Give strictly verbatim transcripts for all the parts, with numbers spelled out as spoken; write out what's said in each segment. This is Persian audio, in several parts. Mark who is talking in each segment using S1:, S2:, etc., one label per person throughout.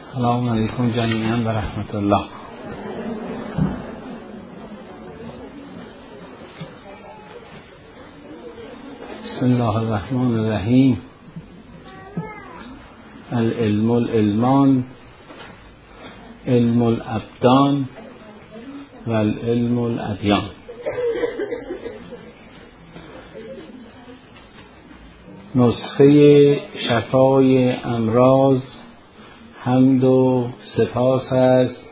S1: السلام علیکم جمیعا و رحمت الله. بسم الله الرحمن الرحیم. العلم العلمان، علم الابدان و العلم الادیان. نسخه شفای امراض حمد و سپاس است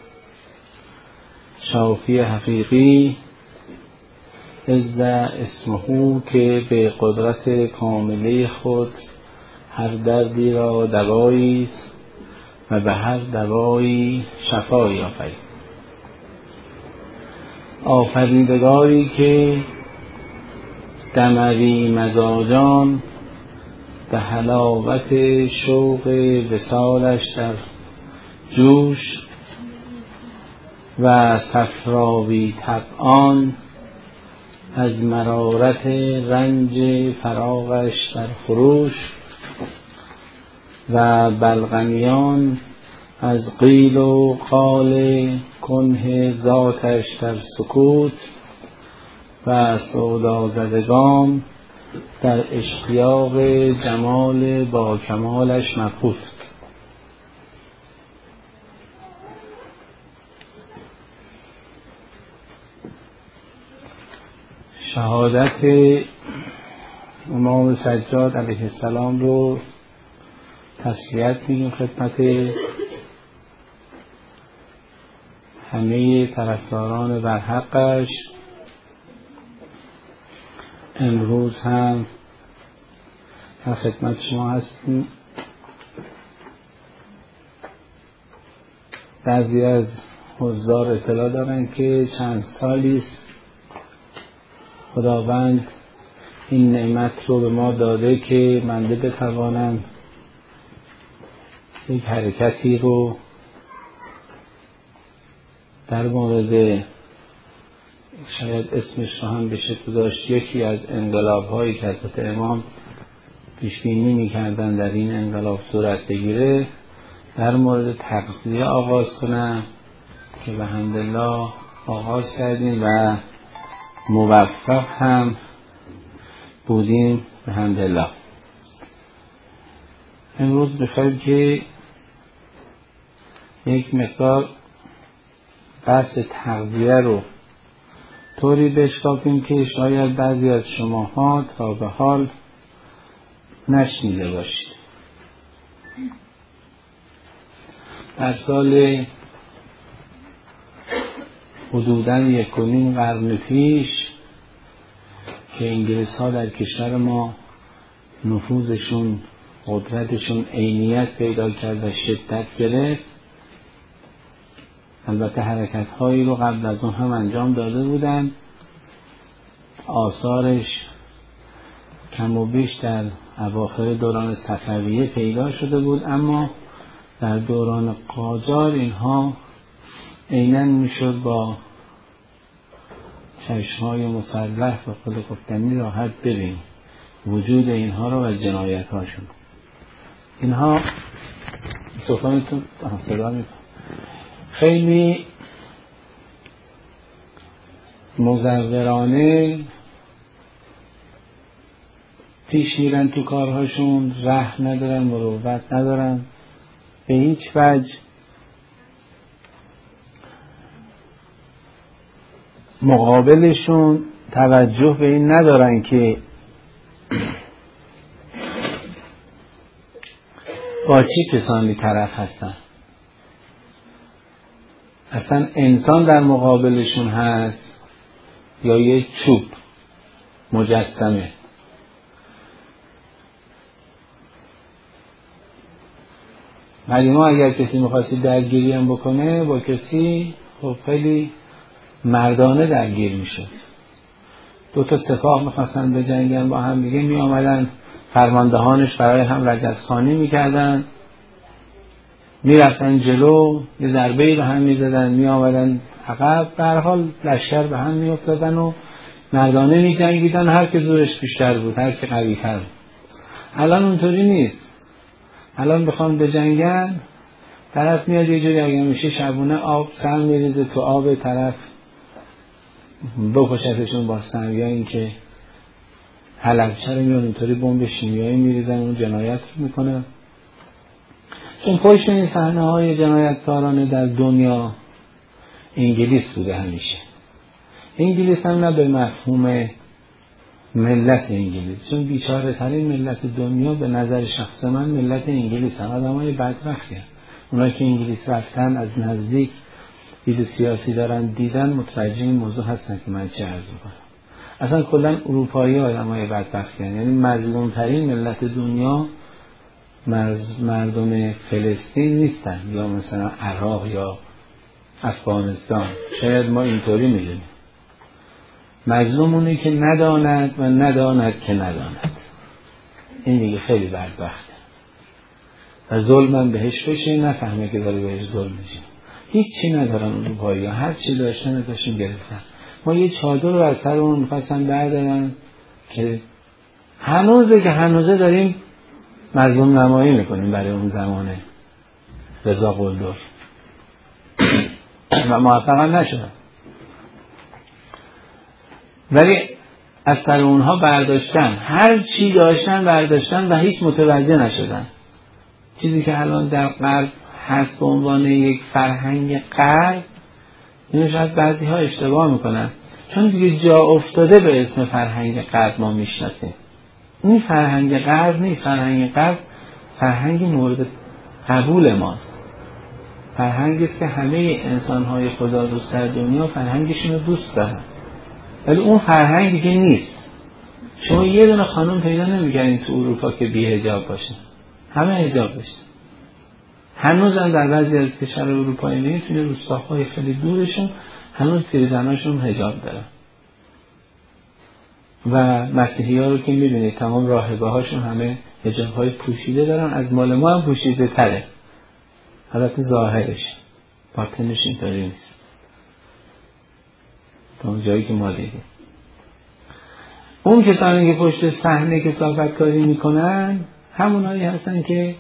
S1: شافی حقیقی عز اسمه که به قدرت کامله خود هر دردی را دوایی است و به هر دوایی شفایی آفرید. آفریدگاری که دموی مزاجان به حلاوت شوق وصالش در جوش و صفراوی طبعان از مرارت رنج فراقش در خروش و بلغمیان از قیل و قال کنه ذاتش در سکوت و سودازدگان در اشتیاق جمال با کمالش مبهوت. شهادت امام سجاد علیه السلام رو تسلیت میگیم خدمت همه طرفداران برحقش. امروز هم در خدمت شما هستیم. بعضی از حضار اطلاع دارن که چند سالی است خداوند این نعمت رو به ما داده که بنده بتوانم یک حرکتی رو در مورد شاید اسمش رو هم بشه گذاشت یکی از انقلاب هایی که حضرت امام پیش بینی می‌کردن در این انقلاب صورت بگیره در مورد تغذیه آغاز کنم که به حمدالله آغاز کردیم و موفق هم بودیم به حمدالله. امروز بخوایم که یک مقدار بحث تغذیه رو طوری بشکافیم که شاید بعضی از شماها تا به حال نشنیده باشید. در سال حدوداً یک و نیم قرن پیش که انگلیس ها در کشور ما نفوذشون قدرتشون عینیت پیدا کرد و شدت گرفت، البته حرکت هایی رو قبل از اون هم انجام داده بودن، آثارش کم و بیش در اواخر دوران صفویه پیدا شده بود، اما در دوران قاجار اینها عیناً میشد با چشمهای مسلح و خود گفتنی راحت ببین وجود اینها رو و جنایت هاشون. اینها صفحانتون صدا میکنم خیلی مزورانه پیش میرن تو کارهاشون، رحم ندارن، مروت ندارن، به هیچ وجه مقابلشون توجه به این ندارن که با چه کسانی طرف هستن. اصلا انسان در مقابلشون هست یا یک چوب مجسمه. ولی ما اگر کسی میخواستی درگیری هم بکنه با کسی خب خیلی مردانه درگیر میشد. دو تا سپاه میخواستن به جنگن با هم دیگه، می آمدن فرماندهانش برای هم رجزخوانی میکردن، میرفتن جلو یه ضربه‌ای به هم میزدن، می آمدن عقب، به هر حال لشکر به هم میافتادن و مردانه میجنگیدن، هر که زورش بیشتر بود، هر که قوی‌تر. الان اونطوری نیست. الان بخوان به جنگن طرف میاد یه جوری اگه میشه شبونه آب سم میریزه تو آب طرف بکشتشون با سم، یا اینکه حلبچه رو میاد اینطوری بمب شیمیایی میریزن اون جنایت میکنه. چون پشت این صحنه های جنایتکارانه در دنیا انگلیس بوده همیشه. انگلیس هم نه به مفهوم ملت انگلیس، چون بیچاره ترین ملت دنیا به نظر شخص من ملت انگلیس هم، آدم های بدبختی هم. اونا که انگلیس رفتن از نزدیک دید سیاسی دارن دیدن متوجه این موضوع هستن که من چه عرض میکنم. اصلا کلا اروپایی آدم های بدبختی هم. یعنی مظلوم ترین ملت دنیا مردم فلسطین نیستن یا مثلا عراق یا افغانستان. شاید ما اینطوری میدونیم مظلوم اونی که نداند و نداند که نداند. این دیگه خیلی بدبخته و ظلمم بهش بشه نفهمه که داره بهش ظلم میشه. هیچ چی ندارن اروپایی ها، هر چی داشتن داشتن گرفتن. ما یه چادر رو از سر اون میخواستن بردارن که هنوزه که هنوزه داریم مظلوم نمایی میکنیم برای اون زمانه رضا قلدر و موفق نشدن، ولی از سر اونها برداشتن، هر چی داشتن برداشتن و هیچ متوجه نشدن. چیزی که الان در غرب هست به عنوان یک فرهنگ غرب، اینو شاید بعضی ها اشتباه میکنن چون دیگه جا افتاده به اسم فرهنگ غرب ما میشناسیم. این فرهنگ غرب نیست. فرهنگ غرب فرهنگ مورد قبول ماست. فرهنگی است که همه انسان‌های خدا دوست در دنیا فرهنگشون رو دوست دارن، ولی اون فرهنگ دیگه نیست. شما یه دونه خانم پیدا نمی‌کنید تو اروپا که بی حجاب باشه، همه حجاب داشتن. هنوزم در بعضی از کشور اروپایی می‌بینید توی روستاهای خیلی دورشون هنوز پیرزناشون حجاب دارن. و مسیحی‌ها رو که می‌بینید تمام راهبه‌هاشون همه حجاب‌های پوشیده دارن، از مال ما هم پوشیده تره. البته ظاهرش، باطنش اینطوری نیست تا اون جایی که ما دیدیم. اون کسانی که پشت صحنه کثافت کاری میکنن همونایی هستن که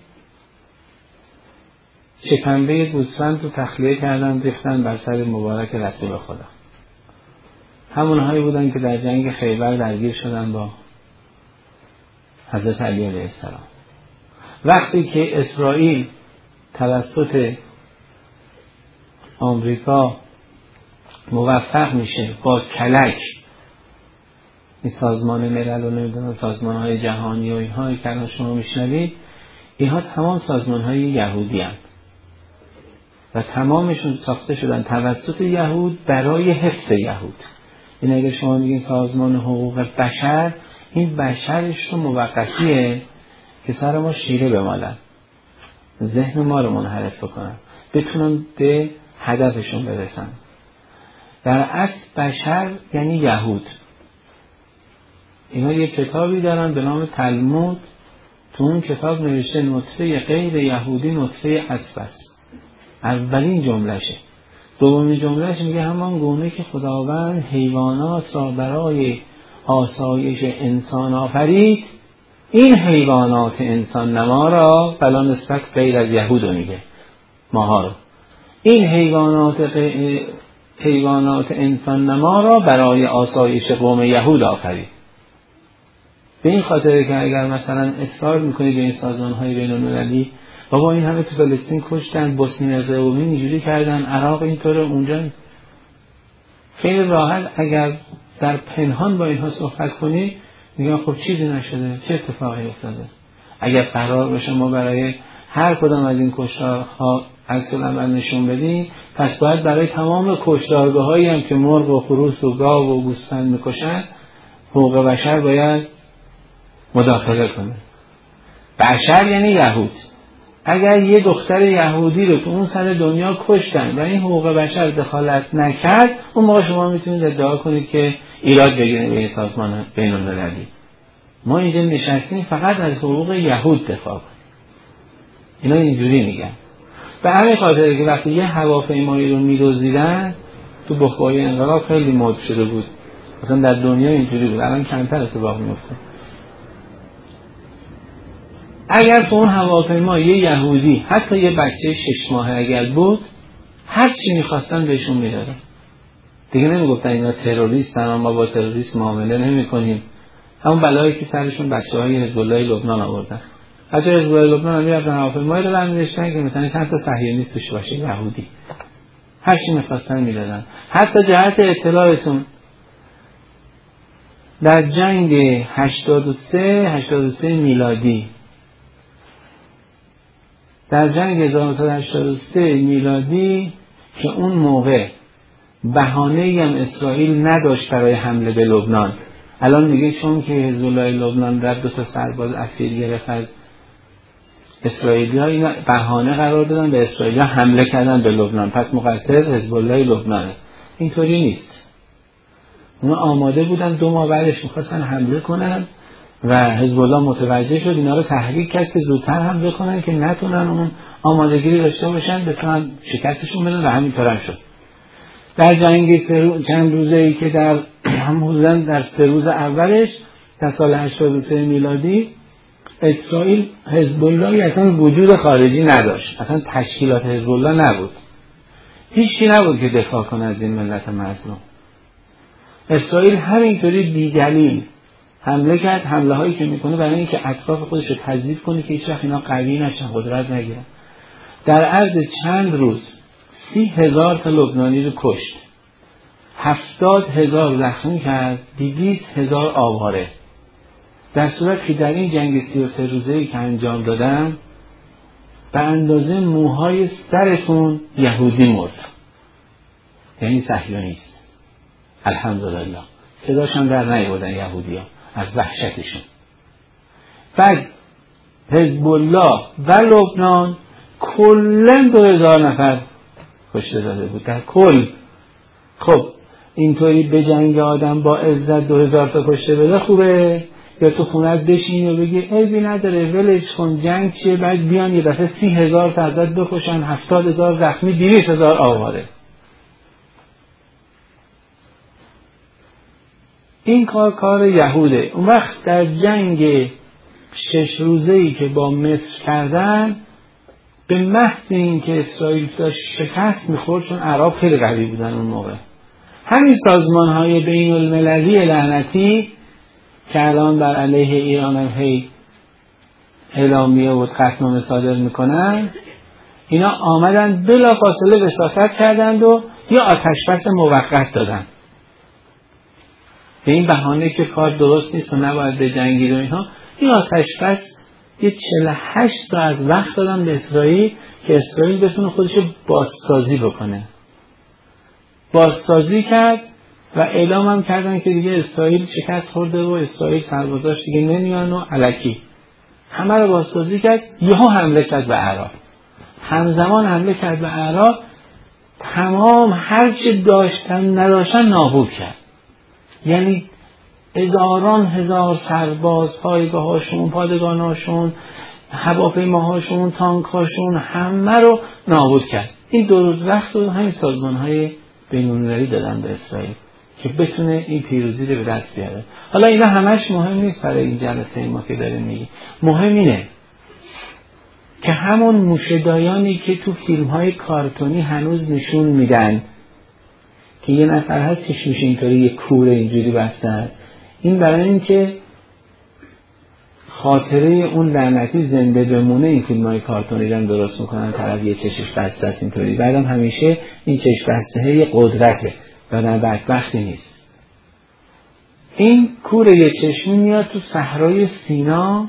S1: شکنبه گوسفند رو تخلیه کردن ریختن بر سر مبارک رسول خدا. همونهایی بودن که در جنگ خیبر درگیر شدن با حضرت علی علیه السلام. وقتی که اسرائیل توسط آمریکا موفق میشه با کلک این سازمان ملل و نمیدونم سازمان‌های جهانی و اینهایی که الان شما میشنوید، اینها تمام سازمان‌های یهودی هستند و تمامشون ساخته شدن توسط یهود برای حفظ یهود. این اگه شما میگین سازمان حقوق بشر، این بشرش رو موقتیه که سر ما شیره بمالن، ذهن ما رو منحرف بکنن، بتونن به هدفشون برسن. در اصل بشر یعنی یهود. اینا یک کتابی دارن به نام تلمود، تو اون کتاب نوشته نطفه غیر یهودی نطفه اسب است. اولین جملهشه. دومین جملهش میگه همان گونه که خداوند حیوانات را برای آسایش انسان آفرید، این حیوانات انسان نما را بلا نسبت غیر از یهود میگه ماها رو، این حیوانات غیر حیوانات انسان نما را برای آسایش قوم یهود آفرید. به این خاطره که اگر مثلا اصرار میکنید به این سازمان‌های بین‌المللی، بابا این همه تو فلسطین کشتن، بوسنی هرزگوین اینجوری کردن، عراق اینطوره، اونجا خیلی راحت اگر در پنهان با اینها صحبت کنی میگن خب چیزی نشده، چه اتفاقی افتاده. اگر قرار باشه ما برای هر کدام از این کشتارها عکس العمل نشون بدیم، پس باید برای تمام کشتارگاهایی هم که مرغ و خروس و گاو و گوسفند میکشن حقوق بشر باید مداخله کنه. بشر یعنی یهود. اگر یه دختر یهودی رو تو اون سر دنیا کشتن و این حقوق بشر دخالت نکرد، اون موقع شما میتونید ادعا کنید که ایراد بگیرید به این سازمان بین‌المللی. ما اینجا نشستیم فقط از حقوق یهود دفاع کنیم. اینا اینجوری میگن. به همین خاطر که وقتی یه هواپیمایی رو میدزدیدن تو بخاری انقلاب خیلی مد شده بود. مثلا در دنیا اینجوری بود، الان کمتر اتفاق میفته. اگر تو اون هواپیما یه یهودی حتی یه بچه شش ماهه اگر بود، هر چی میخواستن بهشون میدادن. دیگه نمیگفتن اینا تروریستن، ما با تروریست معامله نمیکنیم. همون بلایی که سرشون بچه های حزب الله لبنان آوردن. حتی حزب الله لبنان هم میرفتن هواپیمایی رو برمی‌داشتن که مثلا چند تا صهیونیست توش باشه یهودی، هر چی میخواستن میدادن. حتی جهت اطلاعتون در جنگ هشتاد و سه هشتاد و سه میلادی، در جنگ هزار و نهصد و هشتاد و سه میلادی که اون موقع بهانه‌ای هم اسرائیل نداشت برای حمله به لبنان، الان میگه چون که حزب الله لبنان رد دو تا سرباز اسیر گرفت از اسرائیلی‌ها، اینا بهانه قرار دادن به اسرائیلی‌ها حمله کردن به لبنان، پس مقصر حزب الله لبنانه. اینطوری نیست. اونا آماده بودن، دو ماه بعدش می‌خواستن حمله کنن و حزب الله متوجه شد، اینا رو تحریک کرد که زودتر حمله کنن که نتونن اون آمادگی داشته باشن بتونن شکستشون بدن و همینطور هم شد. در جنگ چند روزه‌ای که در هم حدوداً در سه روز اولش در سال هشتاد و سه میلادی اسرائیل حزب الله اصلا وجود خارجی نداشت، اصلا تشکیلات حزب الله نبود، هیچی نبود که دفاع کنه از این ملت مظلوم. اسرائیل همینطوری بی‌دلیل حمله کرد، حمله هایی که میکنه برای اینکه اطراف خودش رو تضعیف کنه که هیچ وقت اینا قوی نشن، قدرت نگیرن. در عرض چند روز سی هزار تا لبنانی رو کشت، هفتاد هزار زخمی کرد، دویست هزار آواره. در صورت که در این جنگ سی و سه روزه‌ای که انجام دادن به اندازه موهای سرتون یهودی مرد، یعنی صهیونیست. الحمدلله صداشان در نیاوردن یهودی‌ها از وحشتشون. بعد حزب الله و لبنان کلاً دو هزار نفر کشته داده بود در کل. خب اینطوری به جنگ آدم با عزت دو هزار تا کشته بده خوبه، یا تو خونت بشین و بگی عیبی نداره ولش کن جنگ چیه، بعد بیان یه دفعه سی هزار تا ازت بکشن، هفتاد هزار زخمی، دویست هزار آواره. این کار کار یهوده. اون وقت در جنگ شش روزه‌ای که با مصر کردن، به محض این که اسرائیل داشت شکست میخورد، چون عرب خیلی قوی بودن اون موقع، همین سازمان‌های بین المللی لعنتی که الان بر علیه ایران هم هی اعلامیه و قطعنامه صادر میکنن، اینا آمدن بلا فاصله وساطت کردند و یا آتشبس موقت دادن به این بهانه که کار درست نیست و نباید به جنگید و اینها. این آتشبس یه چهل و هشت ساعت وقت دادن به اسرائیل که اسرائیل بتونه خودشو بازسازی بکنه. بازسازی کرد و اعلام هم کردن که دیگه اسرائیل شکست خورده و اسرائیل سربازاش دیگه نمیان و الکی همه رو بازسازی کرد. یهو حمله کرد به عراق، همزمان حمله کرد به عراق، تمام هر چی داشتن نداشتن نابود کرد. یعنی هزاران هزار سرباز، پایگاهاشون، پادگاناشون، هواپیماهاشون، تانکاشون، همه رو نابود کرد. این دو روز وقت رو همین سازمان‌های بین‌المللی دادن به اسرائیل که بتونه این پیروزی رو به دست بیاره. حالا اینا همش مهم نیست برای این جلسه ما که داریم میگی. مهم اینه که همون موشه‌دایانی که تو فیلم‌های کارتونی هنوز نشون میدن که یه نفر هست چشمش اینطوری یه کوره اینجوری بسته، این برای این که خاطره اون لعنتی زنده بمونه این فیلم‌های کارتونی رو درست میکنن، طرف یه چشمش بسته است اینطوری، بعدم همیشه این چشم بسته یه قدرته و نه بدبختی نیست. این کوره یه چشمی میاد تو صحرای سینا،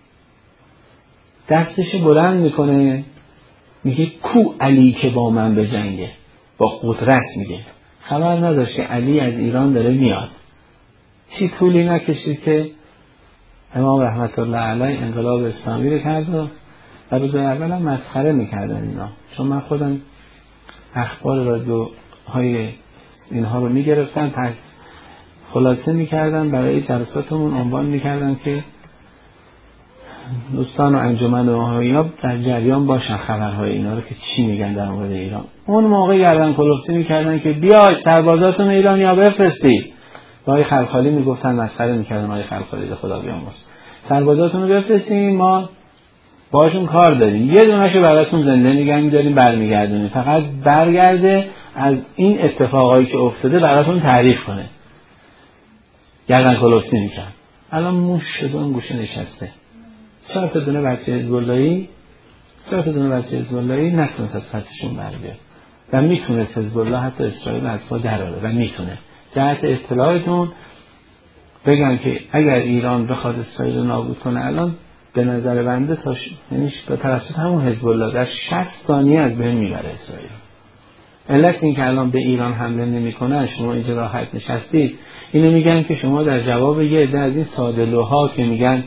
S1: دستش بلند میکنه میگه کو علی که با من بجنگه، با قدرت میگه. خبر نداشت که علی از ایران داره میاد. چی طولی نکشید که امام رحمت الله علیه انقلاب اسلامی رو کرد و روز اول هم مسخره میکردن اینا، چون من خودم اخبار رادیو های اینها رو میگرفتن، پس خلاصه میکردن برای جلساتمون، عنوان میکردن که دوستان و انجمن بهائی‌ها در جریان باشن خبرهای اینا رو که چی میگن در مورد ایران. اون موقع گردن کلفتی میکردن که بیاید سربازاتون ایرانیا بفرستید. آقای خلخالی میگفتن، مسخره میکردن آقای خلخالی خدا بیامرز، سربازاتون رو بفرستید ما باشون کار داریم، یه دونهشو براتون زنده نگه می‌داریم برمیگردونیم، فقط برگرده از این اتفاقایی که افتاده براتون تعریف کنه. گردن کلفتی میکنن. الان موش شده اون گوشه نشسته. چهار تا دونه بچه حزب‌اللهی چهار تا دونه بچه حزب‌اللهی نتونست از سطحشون بر بیاد و میتونست حزب الله حتی اسرائیل از پا دراره و میتونه. جهت اطلاعتون بگم که اگر ایران بخواد اسرائیل رو نابود کنه الان به نظر بنده تا یعنی به توسط همون حزب الله در شصت ثانیه از بین میبره اسرائیل. علت این که الان به ایران حمله نمیکنه، شما اینجا راحت نشستید، اینو میگن که شما در جواب یه عده از این ساده‌لوها که میگن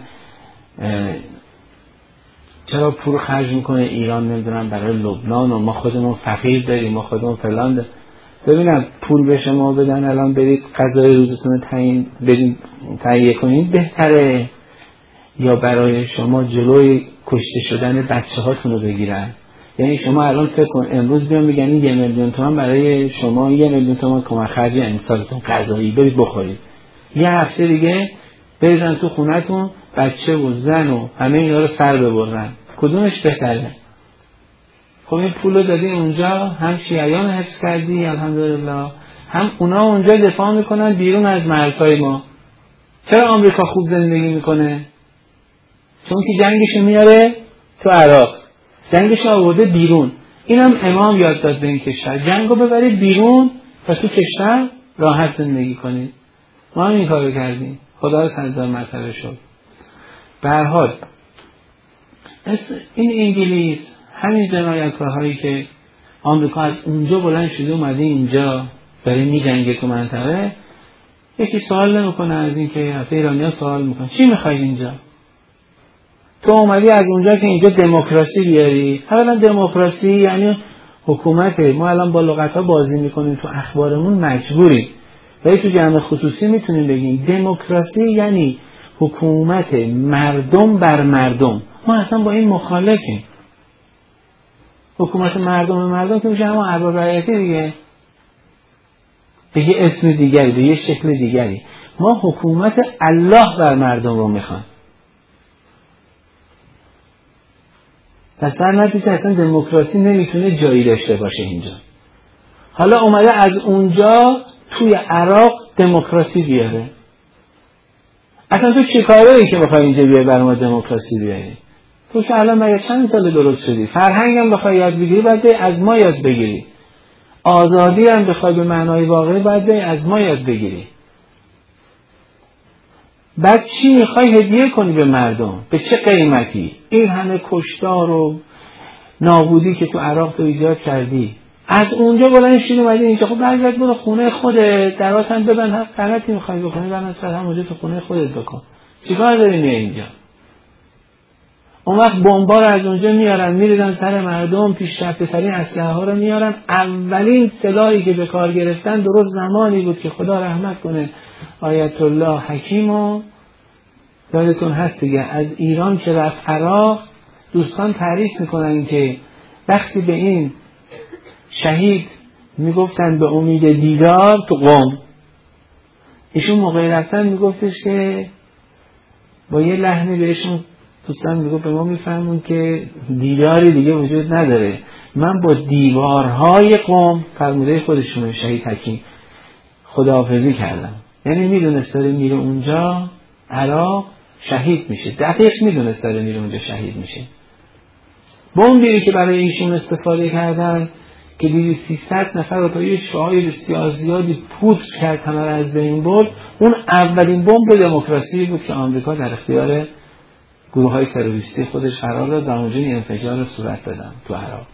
S1: چرا پول خرج میکنه ایران نمیدونم برای لبنان و ما خودمون فقیر داریم، ما خودمون فلان داریم. ببینم پول به شما بدن الان برید غذای روزتون رو تعیین برید تهیه کنید بهتره، یا برای شما جلوی کشته شدن بچه هاتون رو بگیرن؟ یعنی شما الان فکر کن امروز بیان بگن یه میلیون تومان برای شما، یه میلیون تومان کمک خرج امسالتون غذایی برید بخورید، یه هفته دیگه بریزن تو خونتون بچه و زن و همه اینا رو سر ببرن، کدومش بهتره؟ خب این پول رو دادی اونجا، هم شیعیان حفظ کردی الحمدلله، هم اونا اونجا دفاع میکنن بیرون از مرزهای ما. چرا آمریکا خوب زندگی میکنه؟ چون که جنگش میاره تو عراق، جنگش آورده بیرون. اینم امام یاد داد به این کشور جنگو ببرید بیرون و تو کشور راحت زندگی کنید. ما هم این کارو کردیم، خدا رو صد هزار مرتبه شد. به هر حال این انگلیس همین جنایتکارهایی که آمریکا از اونجا بلند شده اومده اینجا برای میجنگه تو منطقه، یکی سوال نمیکنه از این که حتی ایرانی‌ها سوال میکنن چی میخوای اینجا؟ تو اومدی از اونجا که اینجا دموکراسی بیاری. اولا دموکراسی یعنی حکومت، ما الان با لغت‌ها بازی میکنیم تو اخبارمون مجبوریم، ولی تو جمع خصوصی میتونیم بگیم دموکراسی یعنی حکومت مردم بر مردم. ما اصلا با این مخالفیم. حکومت مردم بر مردم که میشه همون ارباب رعیتی دیگه، به یه اسم دیگری، به یه شکل دیگری. ما حکومت الله بر مردم رو میخوایم. پس در نتیجه اصلا دموکراسی نمیتونه جایی داشته باشه اینجا. حالا اومده از اونجا توی عراق دموکراسی بیاره. اصلا تو چی کاره که بخوای اینجا بیاری برای ما دموکراسی بیاری؟ تو که الان مگه چند سال درست شدی؟ فرهنگ هم بخوای یاد بگیری باید از ما یاد بگیری. آزادی هم بخوای به معنای واقعی باید از ما یاد بگیری. بعد چی میخوای هدیه کنی به مردم؟ به چه قیمتی؟ این همه کشتار و نابودی که تو عراق تو ایجاد کردی، از اونجا بلند شدی اومدی اینجا. خب برگرد برو خونه خودت، درات هم ببند، هر غلطی میخوای بکنی برن سر همونجا تو خونه خودت بکن. چیکار داری میای اینجا؟ اون وقت بمبا رو از اونجا میارن میریزن سر مردم، پیشرفته ترین اسلحه ها رو میارن. اولین سلاحی که به کار گرفتن درست زمانی بود که خدا رحمت کنه آیت الله حکیمو یادتون هست دیگه، از ایران که رفت عراق، دوستان تعریف میکنن که وقتی به این شهید میگفتن به امید دیدار تو قم، ایشون موقعی رفتن میگفتش که با یه لحنی بهشون دوستان میگفت به ما میفهمون که دیداری دیگه وجود نداره، من با دیوارهای قم، فرموده خودشون شهید حکیم، خداحافظی کردم. یعنی میدونست داره میره اونجا عراق شهید میشه، دقیق میدونست داره میره اونجا شهید میشه. بمبی که برای ایشون استفاده کردن که دیدی سیصد نفر رو با یه شعاع بسیار زیادی پودر کرد همه رو از بین برد، اون اولین بمب دموکراسی بود که آمریکا در اختیار گروه های تروریستی خودش قرار داد و اونجا این انفجار صورت دادن تو عراق.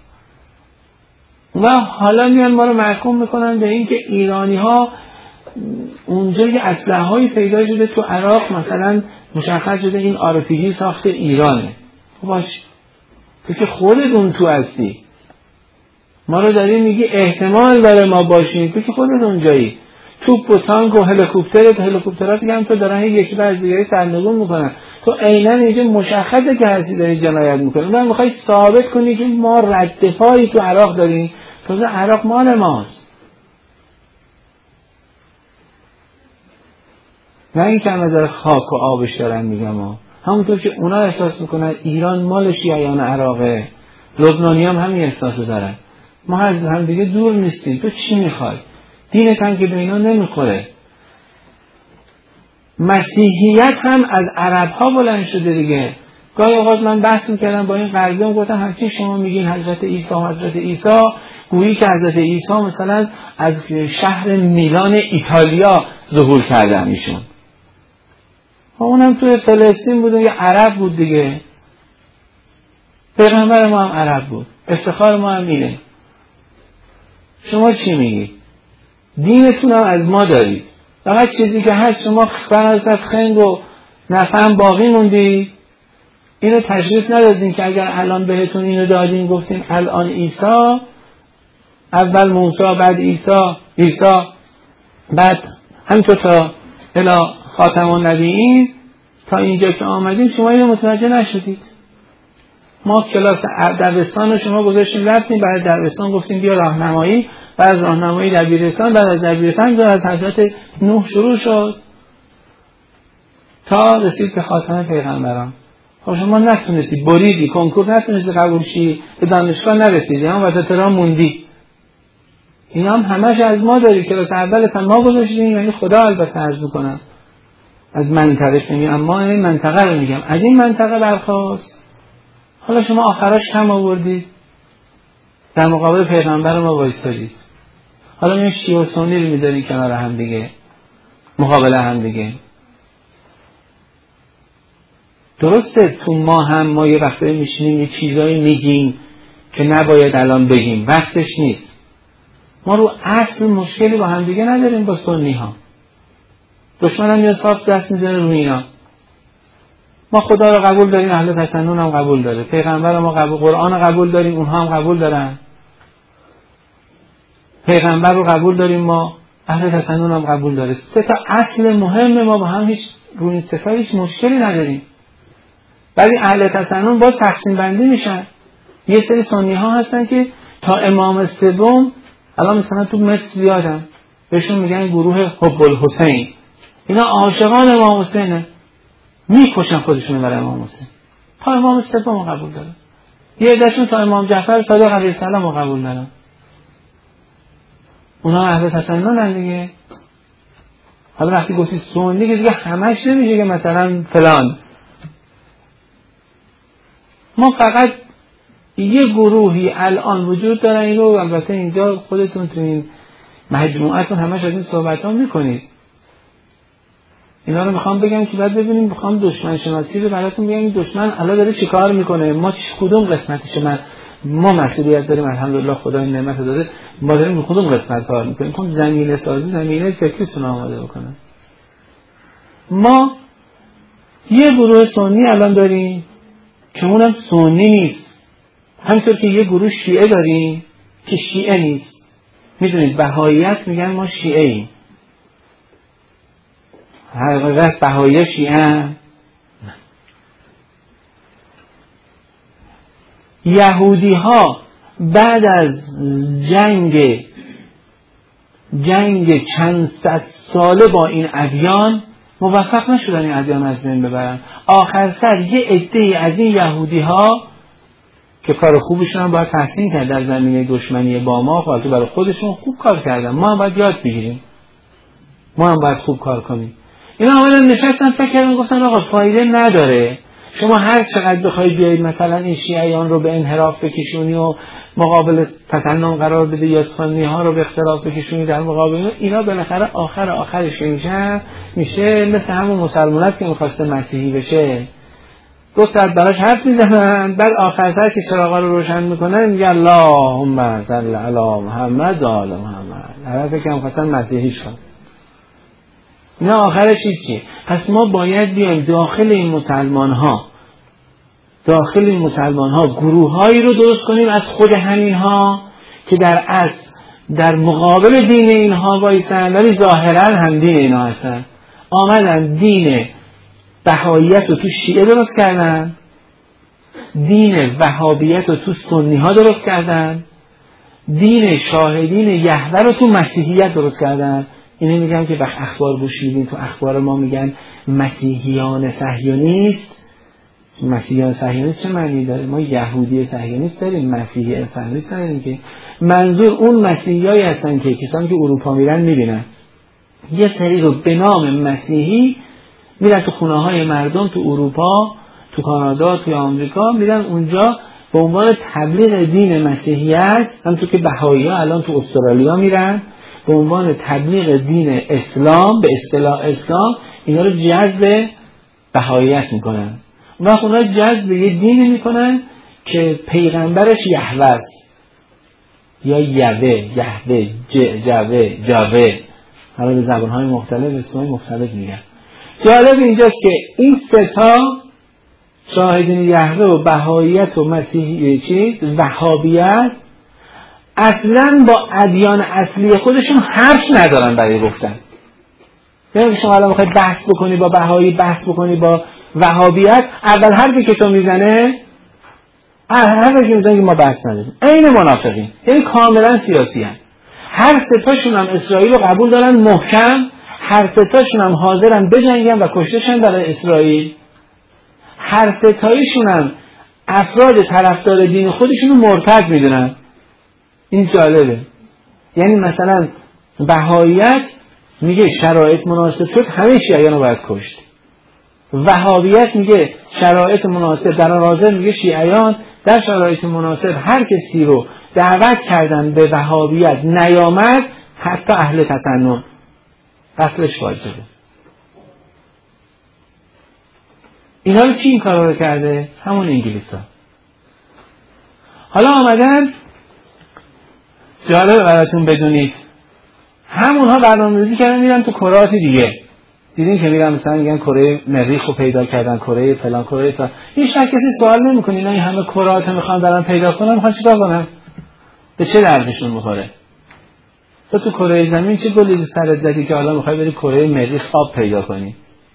S1: و حالا میان ما رو محکوم میکنن به این که ایرانی ها اونجا یه اسلحه هایی پیدا شده تو عراق، مثلا مشخص شده این آر پی جی ساخت ایرانه. باش تو که خودت اون تو هستی، ما رو داری میگی احتمال داره ما باشیم، تو که خودت اونجایی. توپ و تانک و هلیکوپتر هلیکوپترات که هم تو دارن یکی بعد از دیگری سرنگون میکنن، تو عیناً اینجا مشخصه که هستی داری جنایت میکنی. من میخوای ثابت کنی که ما رد پایی تو عراق داریم، تازه عراق مال ماست. نه این که همه داره خاک و آبش دارن میگم ها. همونطور که اونا احساس میکنن ایران مال شیعیان عراقه، لبنانی هم همین احساس دارن. ما از هم دیگه دور نیستیم. تو چی میخوای؟ دینت هم که به اینا نمیخوره. مسیحیت هم از عرب ها بلند شده دیگه. گاهی اوقات من بحث میکردم با این غربیان، گفتم همچین شما میگین حضرت عیسی حضرت عیسی گویی که حضرت عیسی مثلا از شهر میلان ایتالیا ظهور کرده ایشون. اونم توی فلسطین بود، یه عرب بود دیگه. پیغمبر ما هم عرب بود. افتخار ما هم اینه. شما چی میگید؟ دینتون هم از ما دارید. فقط چیزی که هست شما فرازت خنگ و نفهم باقی موندید. اینو تشخیص ندادین که اگر الان بهتون اینو دادین گفتیم الان عیسی، اول موسی بعد عیسی، عیسی بعد همینطور تا الی خاتم النبیین، تا اینجا که آمدیم شما اینو متوجه نشدید. ما کلاس دبستان رو شما گذاشتیم رفتیم، بعد دبستان گفتیم بیا راهنمایی، بعد از راهنمایی دبیرستان، بعد از دبیرستان از حضرت نوح شروع شد تا رسید به خاتم پیغمبران. خب شما نتونستی، بریدی، کنکور نتونستی قبول شی، به دانشگاه نرسیدی، هم وسط راه موندی. اینا هم همش از ما داری. کلاس اول ما گذاشتیم، یعنی خدا البته عرض میکنم از منطقه که میگم، اما این منطقه رو میگم، از این منطقه برخواست. حالا شما آخرش کم آوردید، در مقابل پیغمبر ما وایسادید. حالا میگم شیعه و سنی رو میذارید کنار هم دیگه، مقابل هم دیگه. درسته تو ما هم ما یه وقتی میشینیم یه چیزایی میگیم که نباید الان بگیم، وقتش نیست. ما رو اصل مشکلی با هم دیگه نداریم با سنی ها. دشمن هم یه صاف دست میزنه روی اینا. ما خدا رو قبول داریم، اهل تسنن هم قبول داره، پیغمبر ما قبول، قرآن قبول داریم، اونها هم قبول دارن. پیغمبر رو قبول داریم، ما اهل تسنن هم قبول داره. سه تا اصل مهم ما با هم هیچ روی این سه تا هیچ مشکلی نداریم. ولی اهل تسنن با تقسیم بندی میشن. یه سری سنی ها هستن که تا امام سوم، الان مثلا تو مصر زیادن، بهشون میگن گروه حب الحسین. اینا عاشقان امام حسینه، میکشن خودشون برای امام حسین. تا امام سوم قبول دارن. یه عدهشون تا امام جعفر صادق علیه السلام قبول دارن. اونا اهل تسننن دیگه. حالا وقتی گفتی سنی که دیگه همش نمیشه که مثلا فلان. ما فقط یه گروهی الان وجود دارن، اینو البته اینجا خودتون تو این مجموعتون همش از این صحبت ها میکنید. اینا رو میخوام بگم که بعد ببینیم، میخوام دشمن شناسی رو براتون بگم. این دشمن الان داره چی کار میکنه، ما کدوم قسمتش، من ما مسئولیت داریم، الحمدلله خدا این نعمت داده، ما داریم کدوم قسمت کار میکنیم. میخوام زمینه سازی، زمینه فکریتون آماده بکنم. ما یه گروه سنی الان داریم که اونم سنی نیست، همینطور که یه گروه شیعه داریم که شیعه نیست. میدونید بهاییت میگن ما شیعه ایم، حقیقت بهایی شیعه. یهودی ها بعد از جنگ جنگ چند صد ساله با این ادیان موفق نشدن این ادیان از بین ببرن. آخر سر یه عده از این یهودی ها که کار خوبشون هم باید تحسین کرد در زمینه دشمنی با ما، خواهد برای خودشون خوب کار کردن، ما هم باید یاد بگیریم، ما هم باید خوب کار کنیم. اینا اولا نشستن فکر کردن، گفتن آقا فایده نداره شما هر چقدر بخواید بیایید مثلا این شیعیان رو به انحراف بکشونی و مقابل تسنن قرار بده یا سنی ها رو به اختلاف بکشونی در مقابل اینا، بالاخره آخر آخرش میشه میشه مثل همون مسلمانات که میخواسته مسیحی بشه، دو ساعت براش حرف میزنن، بعد آخر سر که چراغا رو روشن میکنن میگه اللهم صل علی محمد و آل محمد. هر فکر هم خواستن مسیحی شد. نه آخرش چیه؟ پس ما باید بیایم داخل این مسلمان ها داخل این مسلمان ها گروه هایی رو درست کنیم از خود همین ها که در اصل در مقابل دین اینها وایسن، ولی ظاهرا هم دین اینا هستن. آمدن دین بهاییت رو تو شیعه درست کردن، دین وهابیت رو تو سنی ها درست کردن، دین شاهدین یهوه رو تو مسیحیت درست کردن. اینه میگم که وقت اخبار گوش میدین، تو اخبار ما میگن مسیحیان صهیونیست، مسیحیان صهیونیست چه معنی داره؟ ما یهودی صهیونیست داریم، مسیحی صهیونیست داریم که منظور اون مسیحیایی هستن که کسانی که اروپا میرن میبینن یه سری رو به نام مسیحی میرن تو خونه های مردم تو اروپا، تو کانادا، تو آمریکا، میرن اونجا به عنوان تبلیغ دین مسیحیت، همونطور که بهائی‌ها الان تو استرالیا میرن به عنوان تبلیغ دین اسلام، به اصطلاح اسلام اینا رو جذب بهائیت میکنن. و اونا جذب یه دینی میکنن که پیغمبرش یهوه است یا یوه، یهوه، جوه، جاوه، حالا به زبانهای مختلف اسمای مختلف میگن. جالب اینجاست که این سه تا شاهدین یهوه و بهائیت و مسیحی چیز وهابیت اصلا با ادیان اصلی خودشون حرف ندارن برای گفتن. یعنی شما الان میخوای بحث بکنی با بهایی، بحث بکنی با وهابیت، اول حرفی که تو میزنه حرفی که میزنه که ما بحث نداریم. عین منافقین، یعنی کاملا سیاسی هست. هر سه تاشون هم اسرائیل رو قبول دارن محکم، هر سه تاشون هم حاضرن بجنگن و کشتشن برای اسرائیل. هر سه تایشون هم افراد طرفدار دین خودشون رو مرتد میدونن. این جالبه. یعنی مثلا بهائیت میگه شرایط مناسب شد همه شیعیان رو باید کشت. وهابیت میگه شرایط مناسب، در حاضر میگه شیعیان در شرایط مناسب هر کسی رو دعوت کردن به وهابیت نیامد، حتی اهل تسنن قتلش واجبه. اینا رو کی این کارا رو کرده؟ همون انگلیس‌ها. حالا آمدن، جالب براتون بدونید، همونها برنامه‌ریزی کردن میرن تو کرات دیگه. دیدین که میرن مثلا میگن کره مریخ رو پیدا کردن، کره فلان، کره تا هیچ کسی سوال نمی‌کنه اینا این همه کرات میخوان برن پیدا کنن، میخوان چیکار کنن؟ به چه دردشون میخوره؟ تو تو کره زمین چه گلی سرت زدی که حالا میخوای بری کره مریخ آب پیدا کنی؟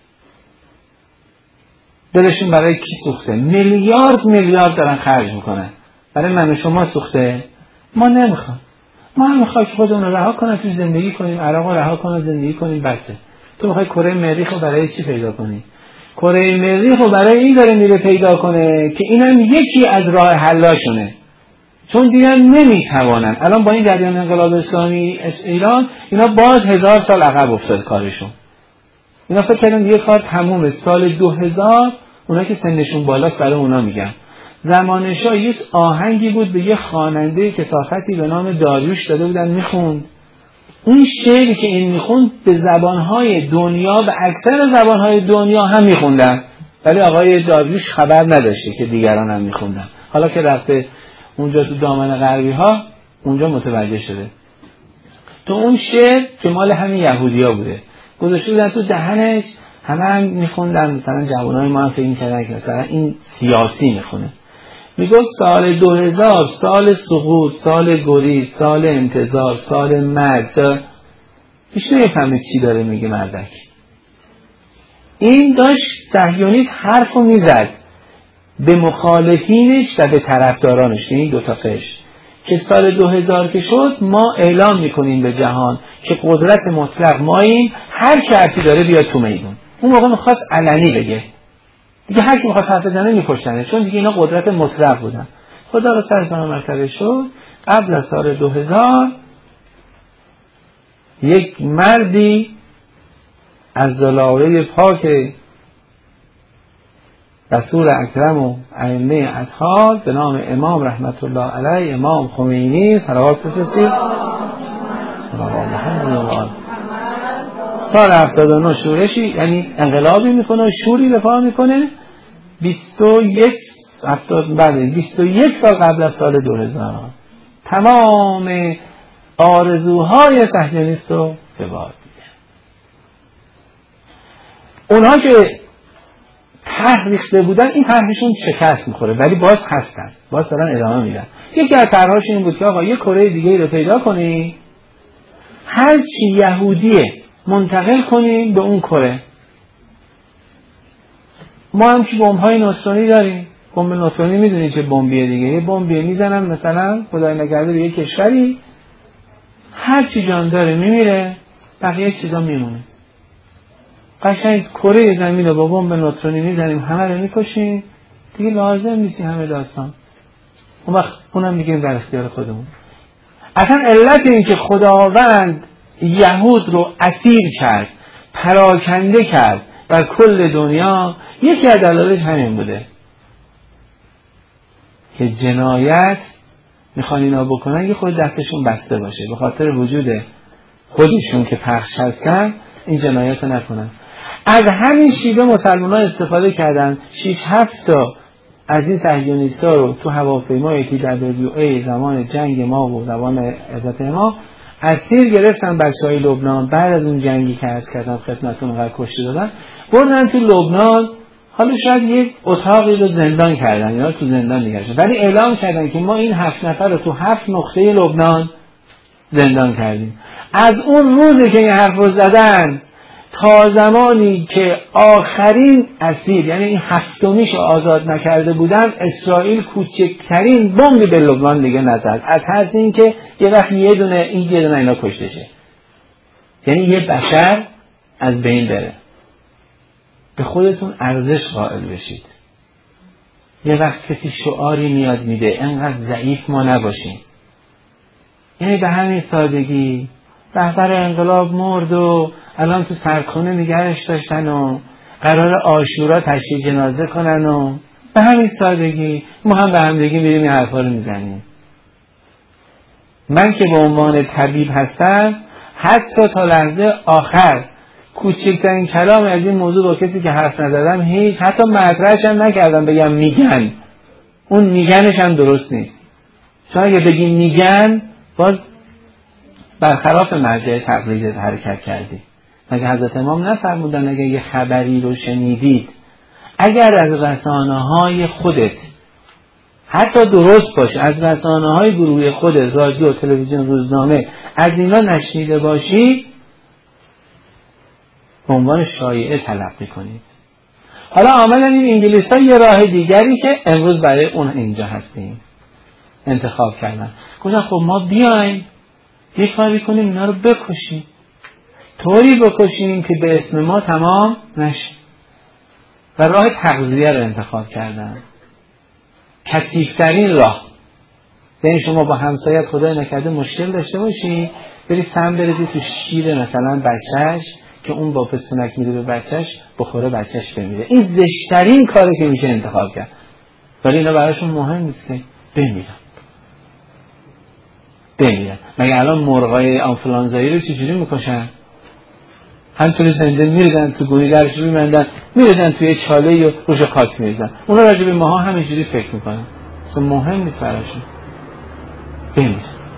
S1: دلشون برای کی سوخته؟ میلیارد میلیارد دارن خرج میکنن. برای من و شما سوخته؟ ما نمیخوام. ما هم میخوایم که خودمون رو رها کنیم تو زندگی کنیم، عراق رو رها کنیم زندگی کنیم بسه. تو میخوای کره مریخ رو برای چی پیدا کنی؟ کره مریخ رو برای این داره میره پیدا کنه که اینم یکی از راه حلاشونه. چون دیگر نمیتوانن. الان با این جریان انقلاب اسلامی ایران اینا باز هزار سال عقب افتاد کارشون. اینا فکر کردن یه کار تمومه. سال دو هزار اونا که سنشون بالاست برای اونا میگم، زمان شاه یه آهنگی بود به یه خواننده کثافتی به نام داریوش داده بودن میخوند. اون شعری که این میخوند به زبانهای دنیا، به اکثر زبانهای دنیا هم میخوندن، ولی آقای داریوش خبر نداشته که دیگران هم میخوندن. حالا که رفته اونجا تو دامن غربی ها اونجا متوجه شده. تو اون شعر که مال همین یهودی ها بوده گذاشته بودن تو دهنش، همه هم میخوندن. مثلا جوانای ما هم فکر میکردن که مثلا این سیاسی میخونه. میگفت سال دو هزار سال سقوط، سال گریز، سال انتظار، سال مرگ. هیچ نمیفهمه چی داره میگه مردک. این داشت صهیونیست حرف رو میزد به مخالفینش و به طرفدارانش، این دوتا قش که سال دو هزار که شد ما اعلام میکنیم به جهان که قدرت مطلق ماییم، هر کی حرفی داره بیاد تو میدون. اون موقع میخواست علنی بگه دیگه، هر کی میخواست حرف بزنه میکشتنه، چون دیگه اینا قدرت مطلق بودن. خدا رو سر کنه مرتبه شد قبل از سال دو هزار یک مردی از ضلالة پاک رسول اکرم و ائمه اطهار به نام امام رحمت الله علیه، امام خمینی صلوات بفرستید، سال هفتاد و نه شورشی، یعنی انقلابی میکنه و شوری به پا میکنه. بیست و یک هفتاد بعد بیست و یک سال قبل از سال دو هزار تمام آرزوهای صهیونیست رو به باد میده. اونها که طرح ریخته بودن این طرحشون شکست میخوره، ولی باز هستن، باز دارن ادامه میدن. یکی از طرحاش این بود که آقا یه کره دیگه رو پیدا کنی، هر چی یهودیه منتقل کنیم به اون کره. ما هم که بمب‌های نوترونی داریم. بمب نوترونی میدونید چه بمبیه دیگه، یه بمبیه میزنن مثلا خدای نکرده به یه کشوری، هر چی جان داره میمیره، بقیه چیزا میمونه. قشنگ کره زمین رو با بمب نوترونی میزنیم، همه رو میکشیم، دیگه لازم نیستی همه داستان. اون وقت اونم میگیم در اختیار خودمون. اصلا علت این که خداوند یهود رو اسیر کرد، پراکنده کرد بر کل دنیا، یکی از دلایلش همین بوده که جنایت میخوان اینا بکنن یه خود دستشون بسته باشه، به خاطر وجود خودشون که پخش هستن این جنایت نکنن. از همین شیوه مسلمانان استفاده کردن. شیش هفت تا از این صهیونیست‌ها رو تو هواپیمای تی دبلیو ای زمان جنگ ما و زمان عزت ما اسیر گرفتن بچه‌های لبنان. بعد از اون جنگی که عرض کردم خدمتتون اونقدر کشته دادن، بردن تو لبنان. حالا شاید یک اتاقی رو زندان کردن، اینا تو زندان نگهشون، ولی اعلام کردن که ما این هفت نفر رو تو هفت نقطه لبنان زندان کردیم. از اون روزی که این حرف رو زدن تا زمانی که آخرین اسیر، یعنی این هفتمیش آزاد نکرده بودن، اسرائیل کوچکترین بمبی به لبنان دیگه نزد، از ترس این که یه وقت یه دونه این یه دونه اینا کشته شه، یعنی یه بشر از بین بره. به خودتون ارزش قائل بشید. یه وقت کسی شعاری میاد میده انقدر ضعیف ما نباشیم، یعنی به همین سادگی رهبر انقلاب مرد و الان تو سردخونه نگرش داشتن و قرار عاشورا تشییع جنازه کنن و به همین سادگی ما هم به همدیگه میریم این حرفا رو میزنیم. من که به عنوان طبیب هستم حتی تا لحظه آخر کوچکترین کلام از این موضوع با کسی که حرف نزدم هیچ، حتی مطرحش هم نکردم بگم میگن. اون میگنش هم درست نیست، چون اگه بگیم میگن باز برخلاف مرجع تقلید حرکت کردی. مگه حضرت امام نفرمودن اگه یه خبری رو شنیدید، اگر از رسانه‌های خودت حتی درست باشه، از رسانه‌های گروهی خودت، رادیو، تلویزیون، روزنامه، از اینا نشنیده باشی، به عنوان شایعه تلقی کنید. حالا عملا این انگلیس‌ها یه راه دیگری که امروز برای اون اینجا هستیم انتخاب کردن. گفتن خب ما بیایم یه کاری کنیم اینا رو بکشیم، طوری بکشیم که به اسم ما تمام نشه، و راه تغذیه رو انتخاب کردن. کثیف‌ترین راه. یعنی شما با همسایت خدای نکرده مشکل داشته باشی، بری سم بریزی تو شیر مثلا بچهش که اون با پستونک میده به بچهش بخوره، بچهش بمیره. این زشترین کاری که میشه انتخاب کرد، ولی اینا براشون مهم نیست که بمیرن. بمیرن. مگه الان مرغای آنفولانزایی رو چجوری میکشن؟ همطوری زنده میریزن تو گونی، درش میمندن، میریزن توی چاله و روش خاک میریزن. اونا راجع به ماها همینجوری فکر میکنن، اصلا مهم نیست براشون. بمیرن.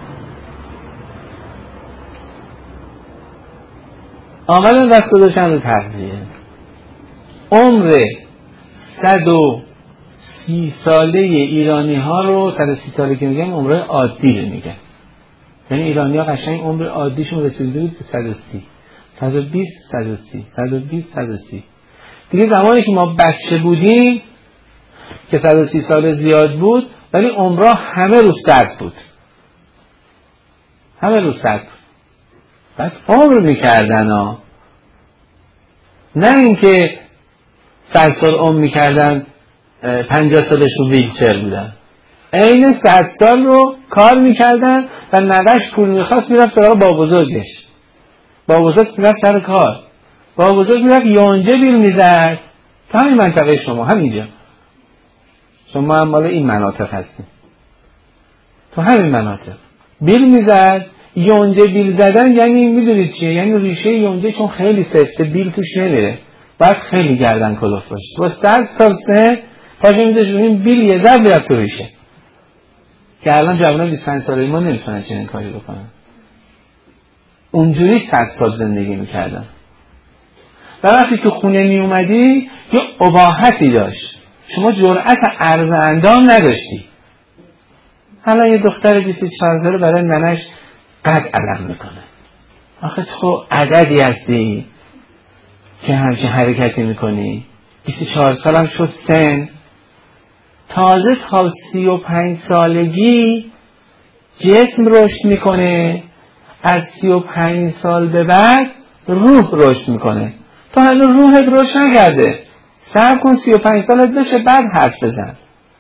S1: آمدن دست گذاشتن رو تغذیه. عمر صد و سی ساله ایرانی ها رو، صد و سی ساله که میگم عمر عادی رو میگن، یعنی ایرانی ها قشنگ عمر عادیشون رسیده بود به صد و سی، صد و بیست، صد و سی، صد و بیست، صد و سی. دیگه زمانی که ما بچه بودیم که صد و سی سال زیاد بود، ولی عمرها همه رو صد بود، همه رو صد بود. بعد عمر میکردن ها، نه اینکه صد سال عمر میکردن پنجاه سالش رو ویلچر بودن، عین صد سال رو کار میکردن و ندش پول میخواست میرفت سراغ با بزرگش، با بزرگ میرفت سر کار، با بزرگ میرفت یونجه بیل میزد. تو همین منطقه شما، همینجا شما هم مال این مناطق هستیم، تو همین مناطق بیل میزد. یونجه بیل زدن یعنی میدونید چیه؟ یعنی ریشه یونجه چون خیلی سفته بیل توش نمیره، باید خیلی گردن کلفت باشه. با صد سال سه پاشه میده شونیم بیل یه ذر بیاد تو ریشه، که الان جوانان بیست و پنج ساله ما نمیتونن چنین کاری بکنن. اونجوری صد سال زندگی میکردن. و وقتی تو خونه میومدی یه اباحتی داشت، شما جرأت عرض اندام نداشتی. حالا یه دختر بیست و چهار ساله برای ننش قد علم میکنه. آخه تو عددی هستی که همچین حرکتی میکنی؟ بیست و چهار سالم شد سن، تازه تا سی و پنج سالگی جسم رشد میکنه، از سی و پنج سال به بعد روح رشد میکنه. تو هنوز روحت رشد نکرده، صبر کن سی و پنج سالت بشه بعد حرف بزن.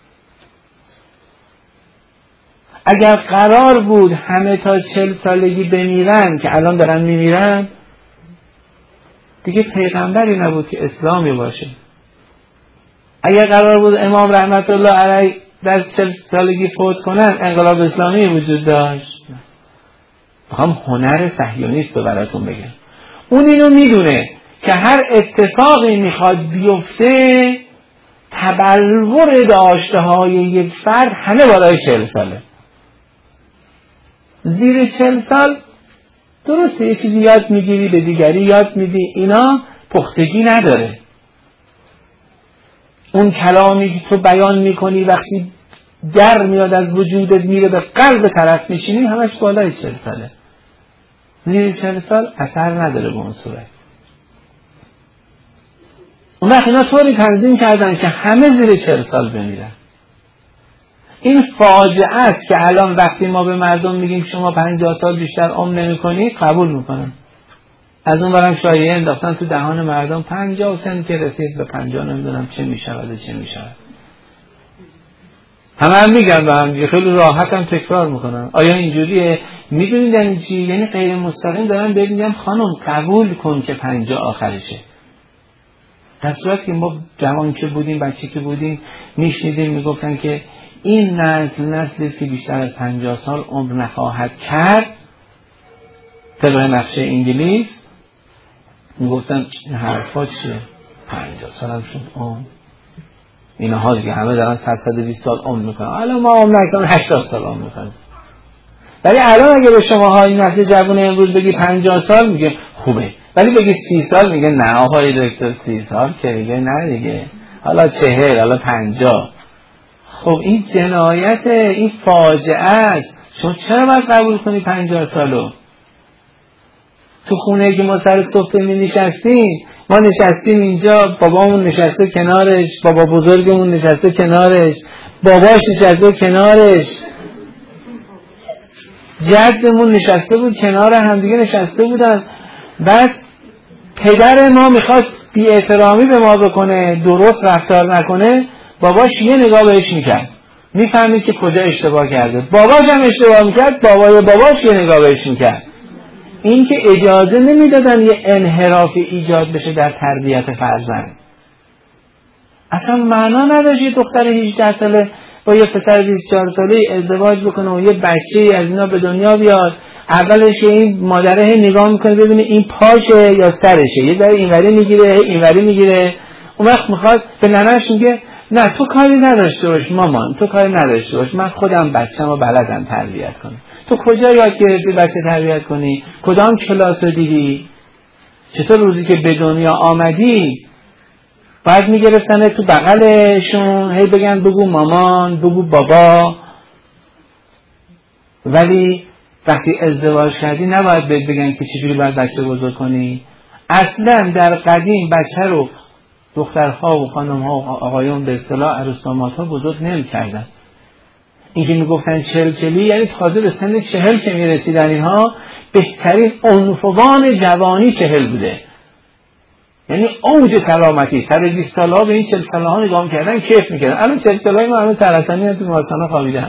S1: اگر قرار بود همه تا چل سالگی بمیرن که الان دارن میمیرن، دیگه پیغمبری نبود که اسلامی باشه. اگر قرار بود امام رحمت الله علیه در چل سالگی فوت کنن، انقلاب اسلامی وجود داشت. میخوام هنر صهیونیست رو براتون بگم. اون اینو میدونه که هر اتفاقی میخواد بیفته، تبلور داشته های یک فرد همه بالای چهل ساله. زیر چهل سال درسته یه چیزی یاد میگیری به دیگری یاد میدی، اینا پختگی نداره. اون کلامی که تو بیان میکنی وقتی در میاد از وجودت میره به قلب طرف میشینی، همش بالای چهل ساله. زیر چهل سال اثر نداره به اون صورت. اون وقت اینا طوری تنظیم کردن که همه زیر چهل سال بمیرن. این فاجعه است که الان وقتی ما به مردم میگیم شما پنجاه سال بیشتر عمر نمی‌کنی، قبول میکنن. از اون برم شایعه انداختن تو دهان مردم پنجاه سن که رسید به پنجاه نمیدونم چه میشود چه میشود. همه هم میگن به هم، خیلی راحت هم تکرار میکنن. آیا اینجوریه؟ میدونید یعنی چی؟ یعنی غیر مستقیم دارن بهت میگن خانم قبول کن که پنجاه آخرشه. در صورتی که ما جوان که بودیم، بچه که بودیم، میشنیدیم میگفتن که این نسل نسلی که بیشتر از پنجاه سال عمر نخواهد کرد. طبق نقشه انگلیس میگفتن این حرفا چیه؟ پنجاه سال هم شد عمر. اینها دیگه همه دارن صد صد و بیست سال عمر میکنن. الان ما عمر نکنم هشتاد سال عمر میکنیم. ولی الان اگه به شما های نسل جوان امروز بگی پنجاه سال میگه خوبه، ولی بگی سی سال میگه نه آقای دکتر سی سال که دیگه نه دیگه، حالا چهل، حالا پنجاه. خب این جنایت، این فاجعه است. شما چرا باید قبول کنی پنجاه سالو؟ تو خونه که ما سر صبح می نشستیم، ما نشستیم اینجا، بابامون نشسته کنارش، بابا بزرگمون نشسته کنارش، باباش نشسته کنارش، جدمون نشسته بود کنار همدیگه نشسته بودن. بعد پدر ما میخواست بی احترامی به ما بکنه، درست رفتار نکنه، باباش یه نگاه بهش میکرد، میفهمید که کجا اشتباه کرده. باباش هم اشتباه میکرد، بابای باباش یه نگاه بهش میکرد. این که اجازه نمیدادن یه انحرافی ایجاد بشه در تربیت فرزند. اصلا معنا نداشت یه دختر هجده ساله با یه پسر بیست و چهار ساله ازدواج بکنه و یه بچه از اینا به دنیا بیاد. اولش این مادره نگاه میکنه ببینه این پاشه یا سرشه، یه ذره اینوری میگیره اینوری میگیره. اون وقت میخواد به ننه‌اش میگه نه تو کاری نداشته باش مامان، تو کاری نداشته باش، من خودم بچه‌مو بلدم تربیت کنم. تو کجا یاد گرفتی بچه تربیت کنی؟ کدام کلاس رو دیدی؟ چطور روزی که به دنیا آمدی باید میگرفتن تو بغلشون هی بگن بگو مامان بگو بابا، ولی وقتی ازدواج کردی نباید بهت بگن که چجوری باید بچه بزرگ کنی. اصلا در قدیم بچه رو دخترها و خانمها و آقایون به اصطلاح عروس‌دامادها بزرگ نمی‌کردن. این که میگفتن چهل چلی یعنی تازه به سن چهل که میرسیدن اینها، بهترین عنفوان جوانی چهل بوده، یعنی اوج سلامتی. سر بیست سالها به این چهل سالها نگاه میکردن کیف میکردن. الان چهل سالهای ما همه سرطانی هم تو بیمارستانا خوابیدن،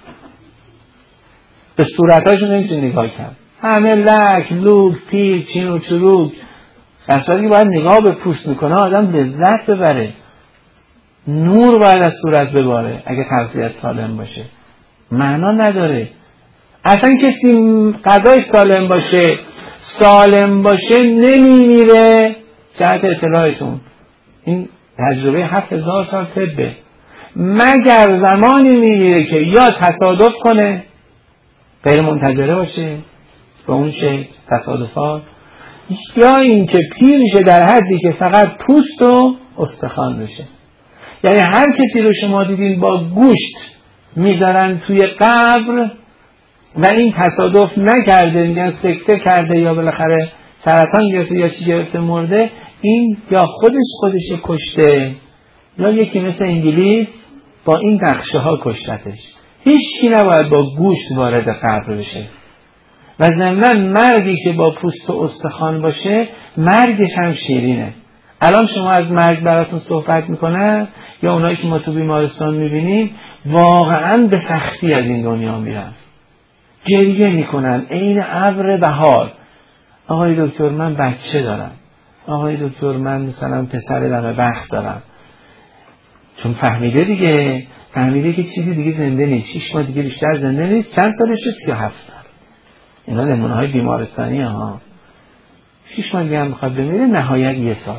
S1: به صورتاشون نمیشه نگاه کرد، همه لک لوک پیر چین و چروک. در صورتی که باید نگاه به پوست میکنه آدم لذت ببره، نور باید از صورت بباره اگه تغذیه سالم باشه. معنا نداره اصلا کسی غذای سالم باشه سالم باشه نمیمیره. جهت اطلاعتون این تجربه هفت هزار سال طبه، مگر زمانی میمیره که یا تصادف کنه غیر منتظره باشه به اون شکل تصادفات، یا این که پیر شه در حدی که فقط پوست و استخوان بشه. یعنی هر کسی رو شما دیدین با گوشت میذارن توی قبر و این تصادف نکرده، میگن سکته کرده یا بالاخره سرطان گرفته یا چی گرفته مرده، این یا خودش خودش کشته یا یکی مثل انگلیس با این نقشه ها کشتتش. هیچ کی نباید با گوشت وارد قبر بشه. و ضمناً مرگی که با پوست و استخوان باشه مرگش هم شیرینه. الان شما از مرگ براتون صحبت میکنن یا اونایی که ما تو بیمارستان میبینیم واقعا به سختی از این دنیا میرن، گریه میکنن عین ابر بهار. آقای دکتر من بچه دارم، آقای دکتر من مثلا پسر دم بخت دارم. چون فهمیده دیگه، فهمیده که چیزی دیگه زنده نیست، شیش ماه دیگه بیشتر زنده نیست. چند سالشه؟ سی و هفت سال. اینا نمونه های بیمارستانی ها. شیش ماه دیگه هم میخواد بمیره، نهایت یه سال.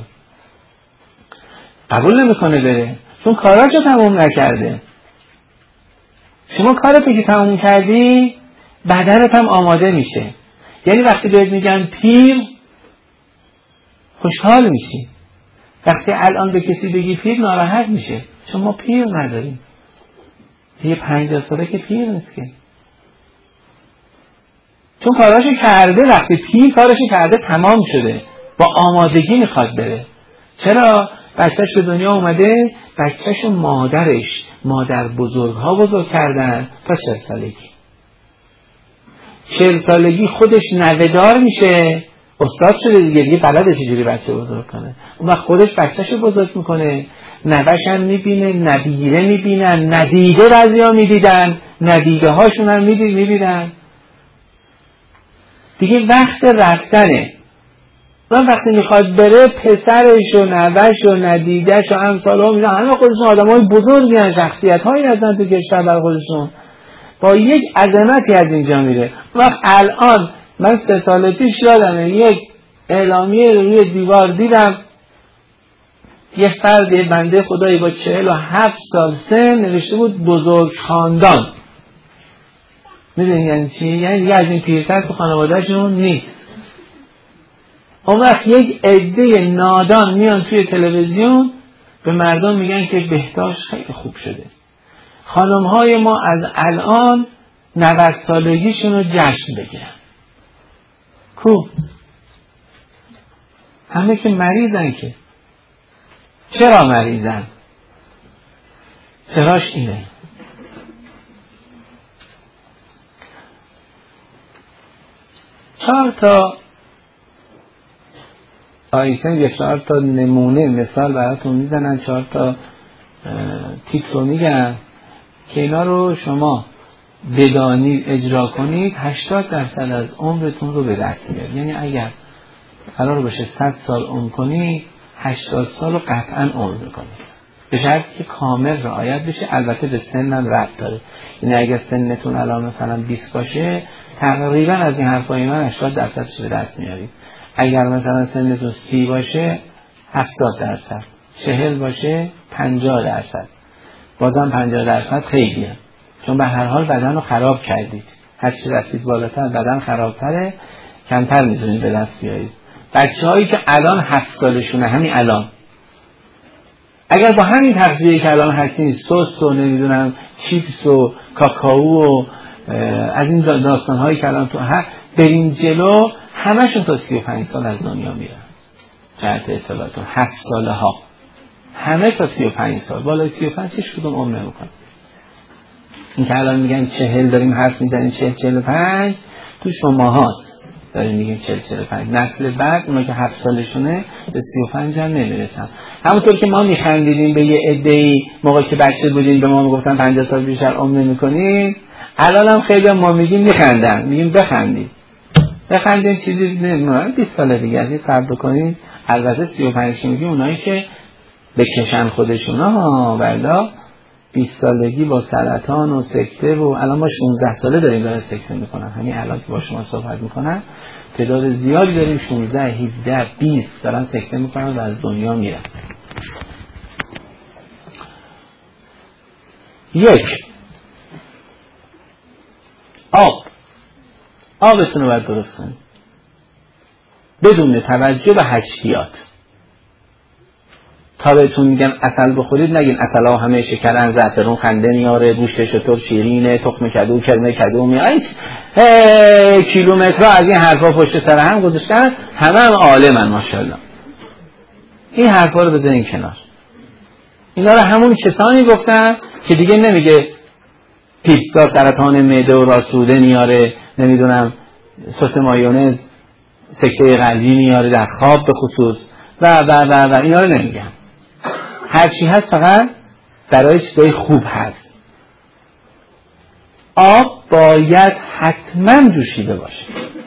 S1: قبول نمیکنه بره چون کاراشو تموم نکرده. شما کارتو که تموم کردی بدنت هم آماده میشه. یعنی وقتی بهت میگن پیر خوشحال میشی، وقتی الان به کسی بگی پیر ناراحت میشه، چون ما پیر نداریم. یه پنجاه ساله که پیر نیست که، چون کاراشو کرده. وقتی پیر کاراشو کرده تمام شده، با آمادگی میخواد بره. چرا؟ بچهش به دنیا اومده، بچهش و مادرش مادر بزرگها بزرگ کردن تا چهل سالگی. چهل سالگی خودش نوه‌دار میشه، استاد شده دیگه، دیگه بلده چجوری بچه بزرگ کنه. اون وقت خودش بچه‌شو بزرگ میکنه، نوه‌ش هم میبینه، ندیده میبینن، ندیده بعضیا میدیدن، ندیده هاشون هم میبینن. دیگه وقت رفتنه. و وقتی میخواد بره پسرش و نوه‌ش و ندیده‌ش و همسال‌ها میدن، همه خودشون آدمای بزرگی هستن، شخصیت‌هایی هستن تو کشور برای خودشون، با یک عظمتی از اینجا میره. وقت الان من سه سال پیش یادمه یک اعلامیه روی دیوار دیدم، یه فرد بنده خدایی با چهل و هفت سال سن نوشته بود بزرگ خاندان. میدونی یعنی چی؟ یعنی دیگه از این پیرتر تو خانوادهشون نیست. اون وقت یک عده نادان میان توی تلویزیون به مردم میگن که بهداشت خیلی خوب شده. خانم‌های ما از الان نود سالگیشون رو جشن بگیرن. کو؟ همه که مریضن. که چرا مریضن؟ چراش اینه. چهار تا آیتم یا چهار تا نمونه مثال براتون میزنن، چهار تا تیپس رو میگن که اینا رو شما بدانید اجرا کنید هشتاد درصد از عمرتون رو به دست میارید. یعنی اگر قرار باشه صد سال عمر کنی، هشتاد سال رو قطعا عمر میکنید، به شرطی که کامل رعایت بشه. البته به سن هم ربط داره. یعنی اگر سنتون الان مثلا بیست باشه، تقریبا از این حرفای من هشتاد درصدش به دست میارید. اگر مثلا سنتون سی باشه هفتاد درصد، چهل باشه پنجاه درصد، بازم پنجاه درصد خیلیه، چون به هر حال بدن رو خراب کردید. هر چی رسید بالاتر بدن خرابتره، کمتر میتونید به دست بیارید. بچه هایی که الان هفت سالشونه، همین الان اگر با همین تغذیه‌ای که الان هستین، سس و نمیدونم چیپس و کاکائو و از این داستان هایی که الان تو هر برین جلو، همشون تا سی و پنج سال از دنیا میرن. جهت اطلاعاتون هفت ساله ها همه تا سی و پنج سال، بالای سی و پنج هیچ کدوم عمر نمیکنه. این که الان میگن چهل داریم حرف میزنیم، چهل چهل و پنج تو شما هاست داریم میگیم چهل چهل و پنج. نسل بعد اونا که هفت سالشونه به سی و پنج هم نمیرسن. همونطور که ما میخندیدیم به یه عده‌ای موقع که بچه بودیم به ما میگفتن پنجاه سال بیشتر عمر نمیکنید، الان هم خیلی ما میگیم میخندن، میگیم بخندید بخندید چیزی نمیدونم بیست سال دیگه از این صبر بکنید. البته سی و پنج میگیم اونایی که بکشن خودشون ها، ولی بیست سالگی با سرطان و سکته و الان ما شانزده ساله داریم داره سکته میکنن. همین الان که با شما صحبت میکنن تعداد زیادی داریم شانزده، هجده، بیست دارن سکته میکنن و از دنیا میرن. یک، آب آبتون رو باید درست کنید بدون توجه به حشیات. تا بهتون میگن عسل بخورید نگین عسل ها همه شکرن، زعفرون خنده میاره، گوشت شتر شیرینه، تخم کدو کرمه کدو میاد، کیلومترها از این حرفا پشت سر هم گذاشتن، همه هم عالمن ماشاءالله. این حرفا رو بذارین کنار. اینا رو همون کسانی گفتن که دیگه نمیگه پیتزا سرطان معده و راسوده میاره، نمیدونم سس مایونز سکته قلبی میاره در خواب، به خصوص و و و و اینا رو نمیگم. هرچی هست فقط برای چیزای خوب هست. آب باید حتما جوشیده باشه.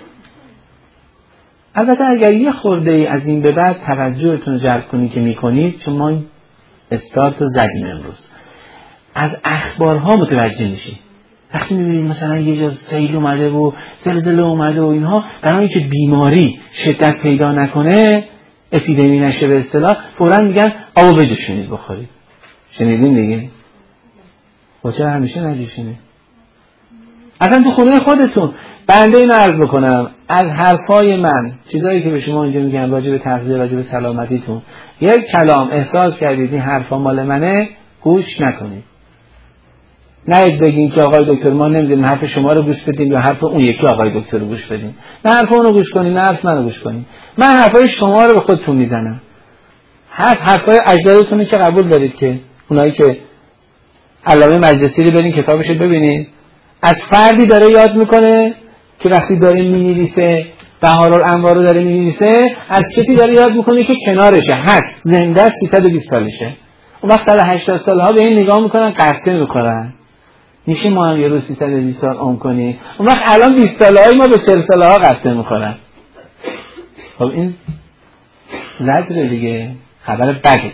S1: البته اگر یه خورده ای از این به بعد توجهتون رو جلب کنی که میکنید، چون ما استارت رو زدیم امروز، از اخبارها متوجه میشی. وقتی میبینید مثلا یه جا سیل اومده و زلزله اومده و اینها، برای اینکه بیماری شدت پیدا نکنه، اپیدمی نشه به اصطلاح، فوراً میگن آبو بجوشونید بخورید. شنیدین دیگه؟ با چرا همیشه نجوشونید؟ اصلا تو خونه خودتون. بنده اینو عرض بکنم، از حرفای من، چیزایی که به شما اینجا میگم راجع به تغذیه، راجع به سلامتیتون، یک کلام احساس کردید این حرفا مال منه، گوش نکنید. نید بگین که آقای دکتر ما نمیدونیم حرف شما رو گوش بدیم یا حرف اون یکی آقای دکتر رو گوش بدیم. نه حرف اون رو گوش کنید، نه حرف من رو گوش کنید. من حرفای شما رو به خودتون میزنم. حرف حرفای اجدادتون که قبول دارید، که اونایی که علامه مجلسی رو برین کتابش رو ببینید، از فردی داره یاد میکنه که وقتی داره مینویسه بهارالانوار رو داره مینویسه، از کسی داره یاد میکنه که کنارشه، هست، زنده است، سیصد و بیست سالشه. اون وقت صد و هشتاد سالها به این نگاه میکنن، قهطه میکنن. میشه ما هم یه روز سیصد و بیست سال عمر کنیم؟ اون وقت الان بیست سالهای ما به چهل سالها قهطه میکنن. خب این زجر دیگه، خبر بده.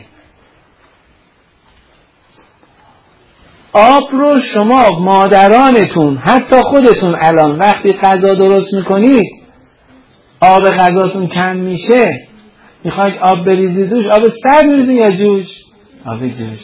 S1: آب رو شما مادرانتون، حتی خودتون الان وقتی غذا درست میکنید، آب غذاتون کم میشه، میخواید آب بریزید روش، آب سرد میریزید یا جوش؟ آب جوش.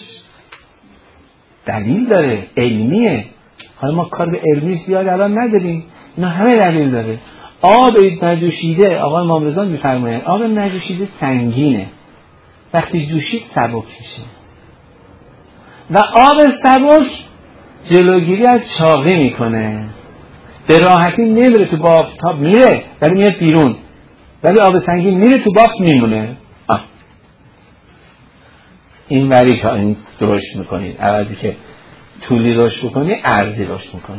S1: دلیل داره، علمیه. حالا ما کار به علمی زیاد الان نداریم، اینا همه دلیل داره. آب نجوشیده، آقای امام رضا میفرمایند آب نجوشیده سنگینه، وقتی جوشید سبک میشه. و آب سبک جلوگیری از چاقی میکنه، به راحتی نمیره تو بافت، میره ولی میاد بیرون، ولی آب سنگین میره تو بافت میمونه. آه. این وری که این رشد میکنید، عوضی که طولی رشد بکنی عرضی رشد میکنی.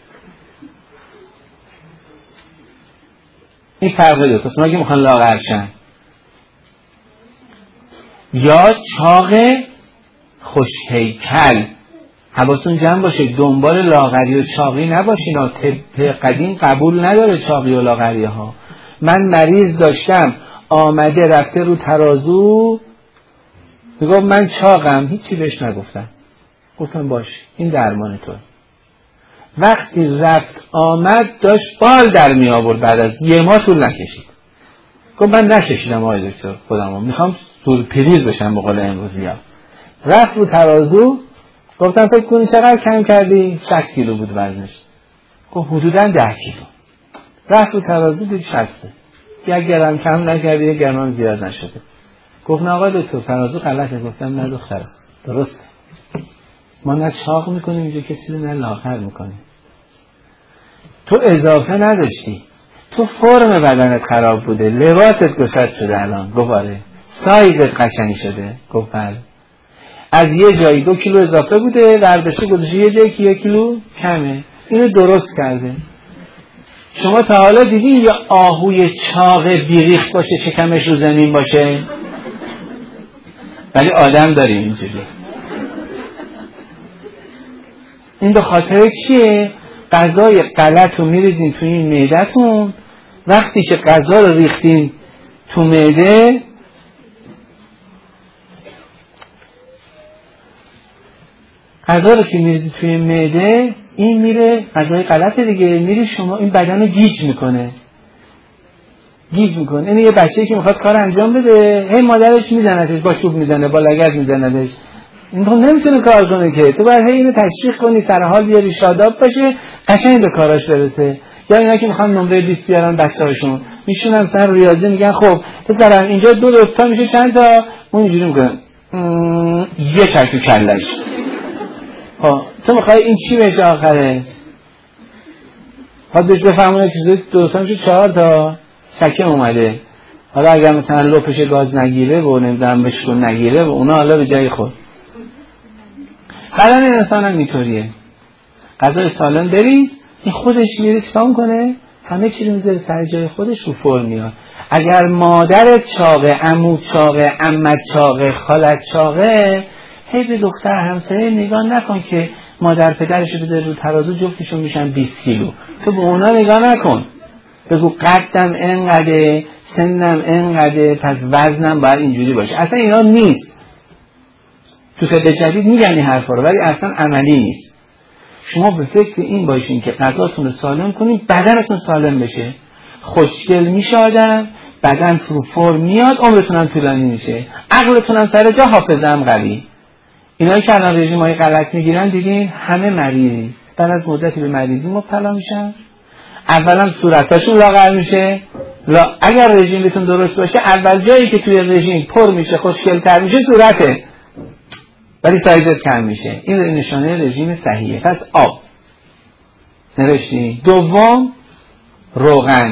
S1: این فرقه دو تا. اگه میخوان لاغر شن یا چاق خوش‌هیکل، حواستون جمع باشه، دنبال لاغری و چاقی نباشین. طب قدیم قبول نداره چاقی و لاغری ها. من مریض داشتم آمده رفته رو ترازو، میگم من چاقم، هیچی بهش نگفتم، گفتم باش این درمان تو. وقتی رفت آمد داشت بال در می آورد، بعد از یه ماه طول نکشید. گفت من نکشیدم آقای دکتر، خودمو میخوام سورپریز بشم به قول امروزی ها. رفت رو ترازو، گفتم فکر کنی چقدر کم کردی؟ شصت کیلو بود وزنش. گفت حدوداً ده کیلو. رفت رو ترازو دید شصته. یک گرم کم نکردی، یک گرم زیاد نشده. گفت نه آقای دکتر ترازو غلطه. گفتم نه دختر، درسته. ما نه چاق میکنیم اینجا کسی رو، نه لاغر میکنیم. تو اضافه نداشتی، تو فرم بدنت خراب بوده، لباست گشاد شده الان. گفت آره. سایزت قشنگ شده. گفت بله. از یه جایی دو کیلو اضافه بوده، برداشته گذاشته یه جایی که یک کیلو کمه، اینو درست کرده. شما تا حالا دیدین یا آهوی چاق بیریخت باشه شکمش رو زمین باشه؟ ولی آدم داریم اینجوری. این به خاطر چیه؟ غذای غلط رو میریزین توی این معده‌تون، وقتی که غذا رو ریختین تو معده، غذا رو که میریزی توی معده، این میره غذای غلط دیگه، میره شما این بدن رو گیج میکنه گیج میکنه. این یه بچه‌ای که میخواد کار انجام بده، هی مادرش میزنتش، با چوب میزنه، با لگد میزنتش، این تو نمیتونه کار کنه که. تو باید هی اینو تشویق کنی، سر حال بیاری، شاداب باشه، قشنگ به کاراش برسه. یا اینا که میخوان نمره بیست بیارن بچه‌هاشون، میشونن سر ریاضی، میگن خب پسرم اینجا دو تا میشه چند تا؟ اون اینجوری میگن یه چک تو کلش. ها تو میخوای این چی بشه آخره؟ ها بهش بفهمونه که دو تا میشه چهار تا، شکم اومده. حالا اگر مثلا لپش گاز نگیره و نمیدونم بشکن نگیره و اونا حالا به جای خود. بدن انسان هم اینطوریه. غذای سالم بریز، این خودش میره چیکار کنه؟ همه چی رو میذاره سر جای خودش، رو فرم میاد. اگر مادرت چاقه، عموت چاقه، عمت چاقه، خالت چاقه، هی به دختر همسایه نگاه نکن که مادر پدرشو بذاره رو ترازو جفتشون میشن بیست کیلو. تو به اونا نگاه نکن، بگو قدم اینقدره، سنم اینقدره، پس وزنم باید اینجوری باشه. اصلا اینا نیست. تو فقه جدید میگن این حرفا رو، ولی اصلا عملی نیست. شما به فکر این باشین که غذاتون رو سالم کنین، بدنتون سالم بشه. خوشگل میشه آدم، بدن تو فرم میاد، عمرتون هم طولانی میشه، عقلتون هم سر جا، حافظه هم قوی. اینایی که الان رژیم های غلط میگیرن دیدین همه مریضی، بعد از مدتی به مریضی مبتلا میشن. اولا صورتاشون لاغر میشه. لا اگر رژیمتون درست باشه، اول جایی که توی رژیم پر میشه، خوشگل‌تر میشه، صورته، ولی سایزت کم میشه. این نشانه رژیم صحیحه. پس آب نوشتیم. دوم روغن.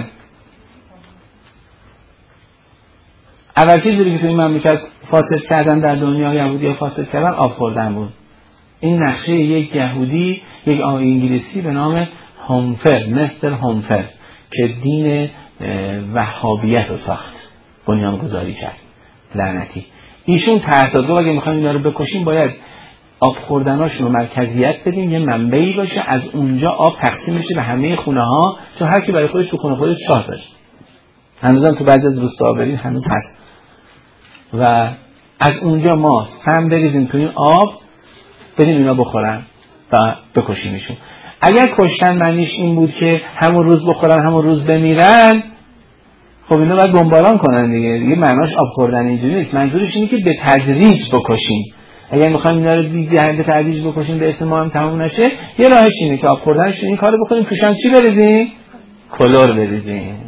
S1: اول چیزی که توی این مملکت فاسد کردن، در دنیا یهودی ها فاسد کردن، آب خوردن بود. این نقشه یک یهودی، یک آقای انگلیسی به نام هومفر، مستر هومفر، که دین وهابیت رو ساخت، بنیان گذاری کرد، لعنتی. ایشون طرح داد اگه میخوایم اینا رو بکشیم باید آب خوردناشون رو مرکزیت بدیم، یه منبعی باشه، از اونجا آب تقسیم میشه به همه خونه ها، چون هر کی برای خودش تو خونه خودش چاه داشت. هنوزم تو بعضی از روستا برید هنوز هست. و از اونجا ما سم بریزیم تو این آب، بدیم اینا بخورن و بکشیمشون. اگر کشتن معنیش این بود که همون روز بخورن همون روز بمیرن، خب اینا باید بمباران کنن دیگه. دیگه معناش آب خوردن اینجوری نیست. منظورش اینه که به تدریج بکشیم. اگر میخوایم اینا رو دیگه به تدریج بکشیم به اسم ما هم تموم نشه، یه راهش اینه که آب خوردنش این کارو بکنیم، توش هم چی بریزیم؟ کلور بریزیم.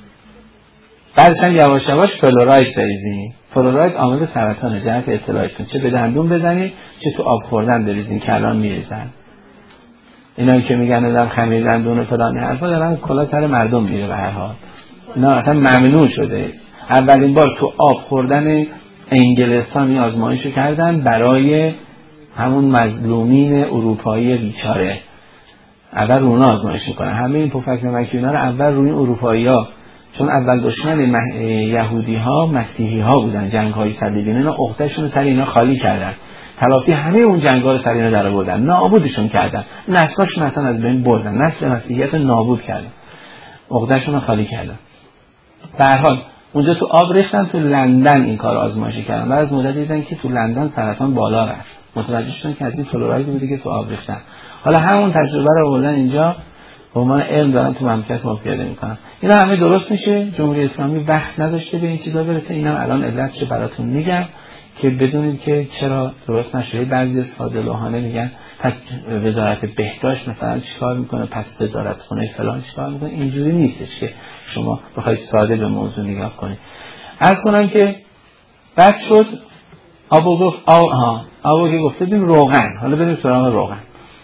S1: بعدش هم یواش یواش فلوراید بریزیم. فلوراید عامل سرطان، جهت اطلاعتون، چه به دندون بزنید چه تو آب خوردن بریزین که الان میریزن. اینا که میگن دارن خمیر دندون و فلان حرفا دارن کلا سر مردم میره. به هر حال اینا اصلا ممنوع شده. اولین بار تو آب خوردن انگلستان این آزمایشو کردن برای همون مظلومین اروپایی بیچاره. اول رو اونا آزمایش میکنن. همه این پفک نمکی اینا رو اول روی اروپایی‌ها، چون اول دشمن یهودی ها مسیحی ها بودن، جنگ های صلیبی، اینا عقده‌شون رو سر اینا خالی کردن، تلافی همه اون جنگ ها رو سر اینا در آوردن، نابودشون کردن، نسلشون اصلا از بین بردن، نسل مسیحیت رو نابود کردن، عقده‌شون رو خالی کردن. به هر حال اونجا تو آب ریختن، تو لندن این کار آزمایشی کردن. بعد از مدت دیدن که تو لندن سرطان بالا رفت، متوجه شدن که از این فلوراید بوده که تو آب ریختن. حالا همون تجربه رو آوردن اینجا، به عنوان علم دارن تو مملکت ما پیاده میکنن. اینا همه درست میشه. جمهوری اسلامی وقت نداشته به این چیزا برسه. اینا الان علتش براتون میگم که بدونید که چرا درست نشده. بعضی ساده لوحانه میگن پس وزارت بهداشت مثلا چیکار میکنه، پس وزارت خونه فلان چیکار میکنه. اینجوری نیستش که شما بخواید ساده به موضوع نگاه کنید. عرض کنم که بعد شد آبو گفت آو ها آبو که گفته بیم روغن. حالا بریم سراغ روغن.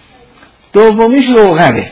S1: دومیش روغنه.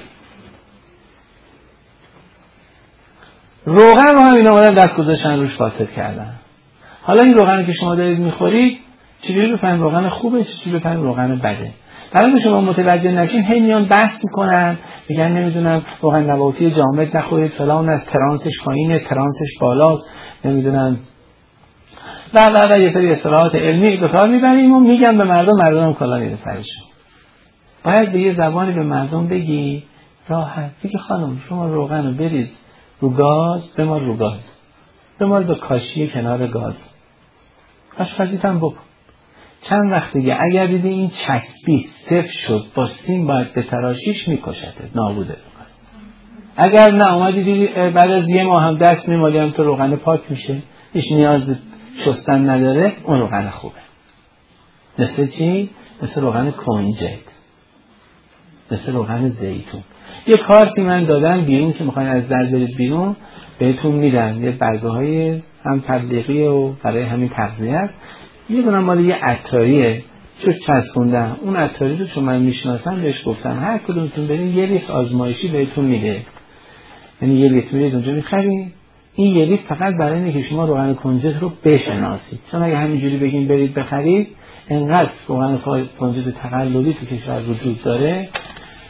S1: روغن رو هم اینا آمدن دست گذاشتن روش فاسد کردن. حالا این روغنی که شما دارید میخورید چجوری بفهمید روغن خوبه، چجوری بفهمید روغن بده؟ برای اینکه شما متوجه نشین هی میان بحث میکنن، میگن نمیدونم روغن نباتی جامد نخورید، فلان از ترانسش پایینه، ترانسش بالاست، نمیدونم و و و یه سری اصطلاحات علمی به کار میبریم و میگم به مردم، مردم هم کلا میره سرشون. باید به یه زبانی به مردم بگی راحت، بگی خانم شما روغن رو بریز رو گاز، بمال رو گاز، بمال به کاشی کنار گاز، آشپزیت هم بکن. چند وقت دیگه اگر دیدی این چسبی صفر شد، با سیم باید به تراشیش میکشته، نابوده میکنه. اگر نه اومدی دیدی بعد از یه ماه هم دست میمالی هم تو روغن پاک میشه، هیچ نیاز شستن نداره، اون روغن خوبه. مثل چی؟ مثل روغن کنجد، مثل روغن زیتون. یه کارتی من دادن بیرون که میخواین از در برید بیرون، بهتون میدن یه برگه های هم تبلیغی و برای همین تغذیه است. یه دونم مال یه عطاریه چون چسبوندم، اون عطاری رو چون من میشناسم بهش گفتم هر کدومتون برین یه لیتر آزمایشی بهتون میده، یعنی یه لیتر میرید اونجا میخرین. این یه لیتر فقط برای اینه که شما روغن کنجد رو بشناسید، چون اگه همینجوری بگین برید بخرید، انقدر روغن کنجد تقلبی تو کشور وجود داره.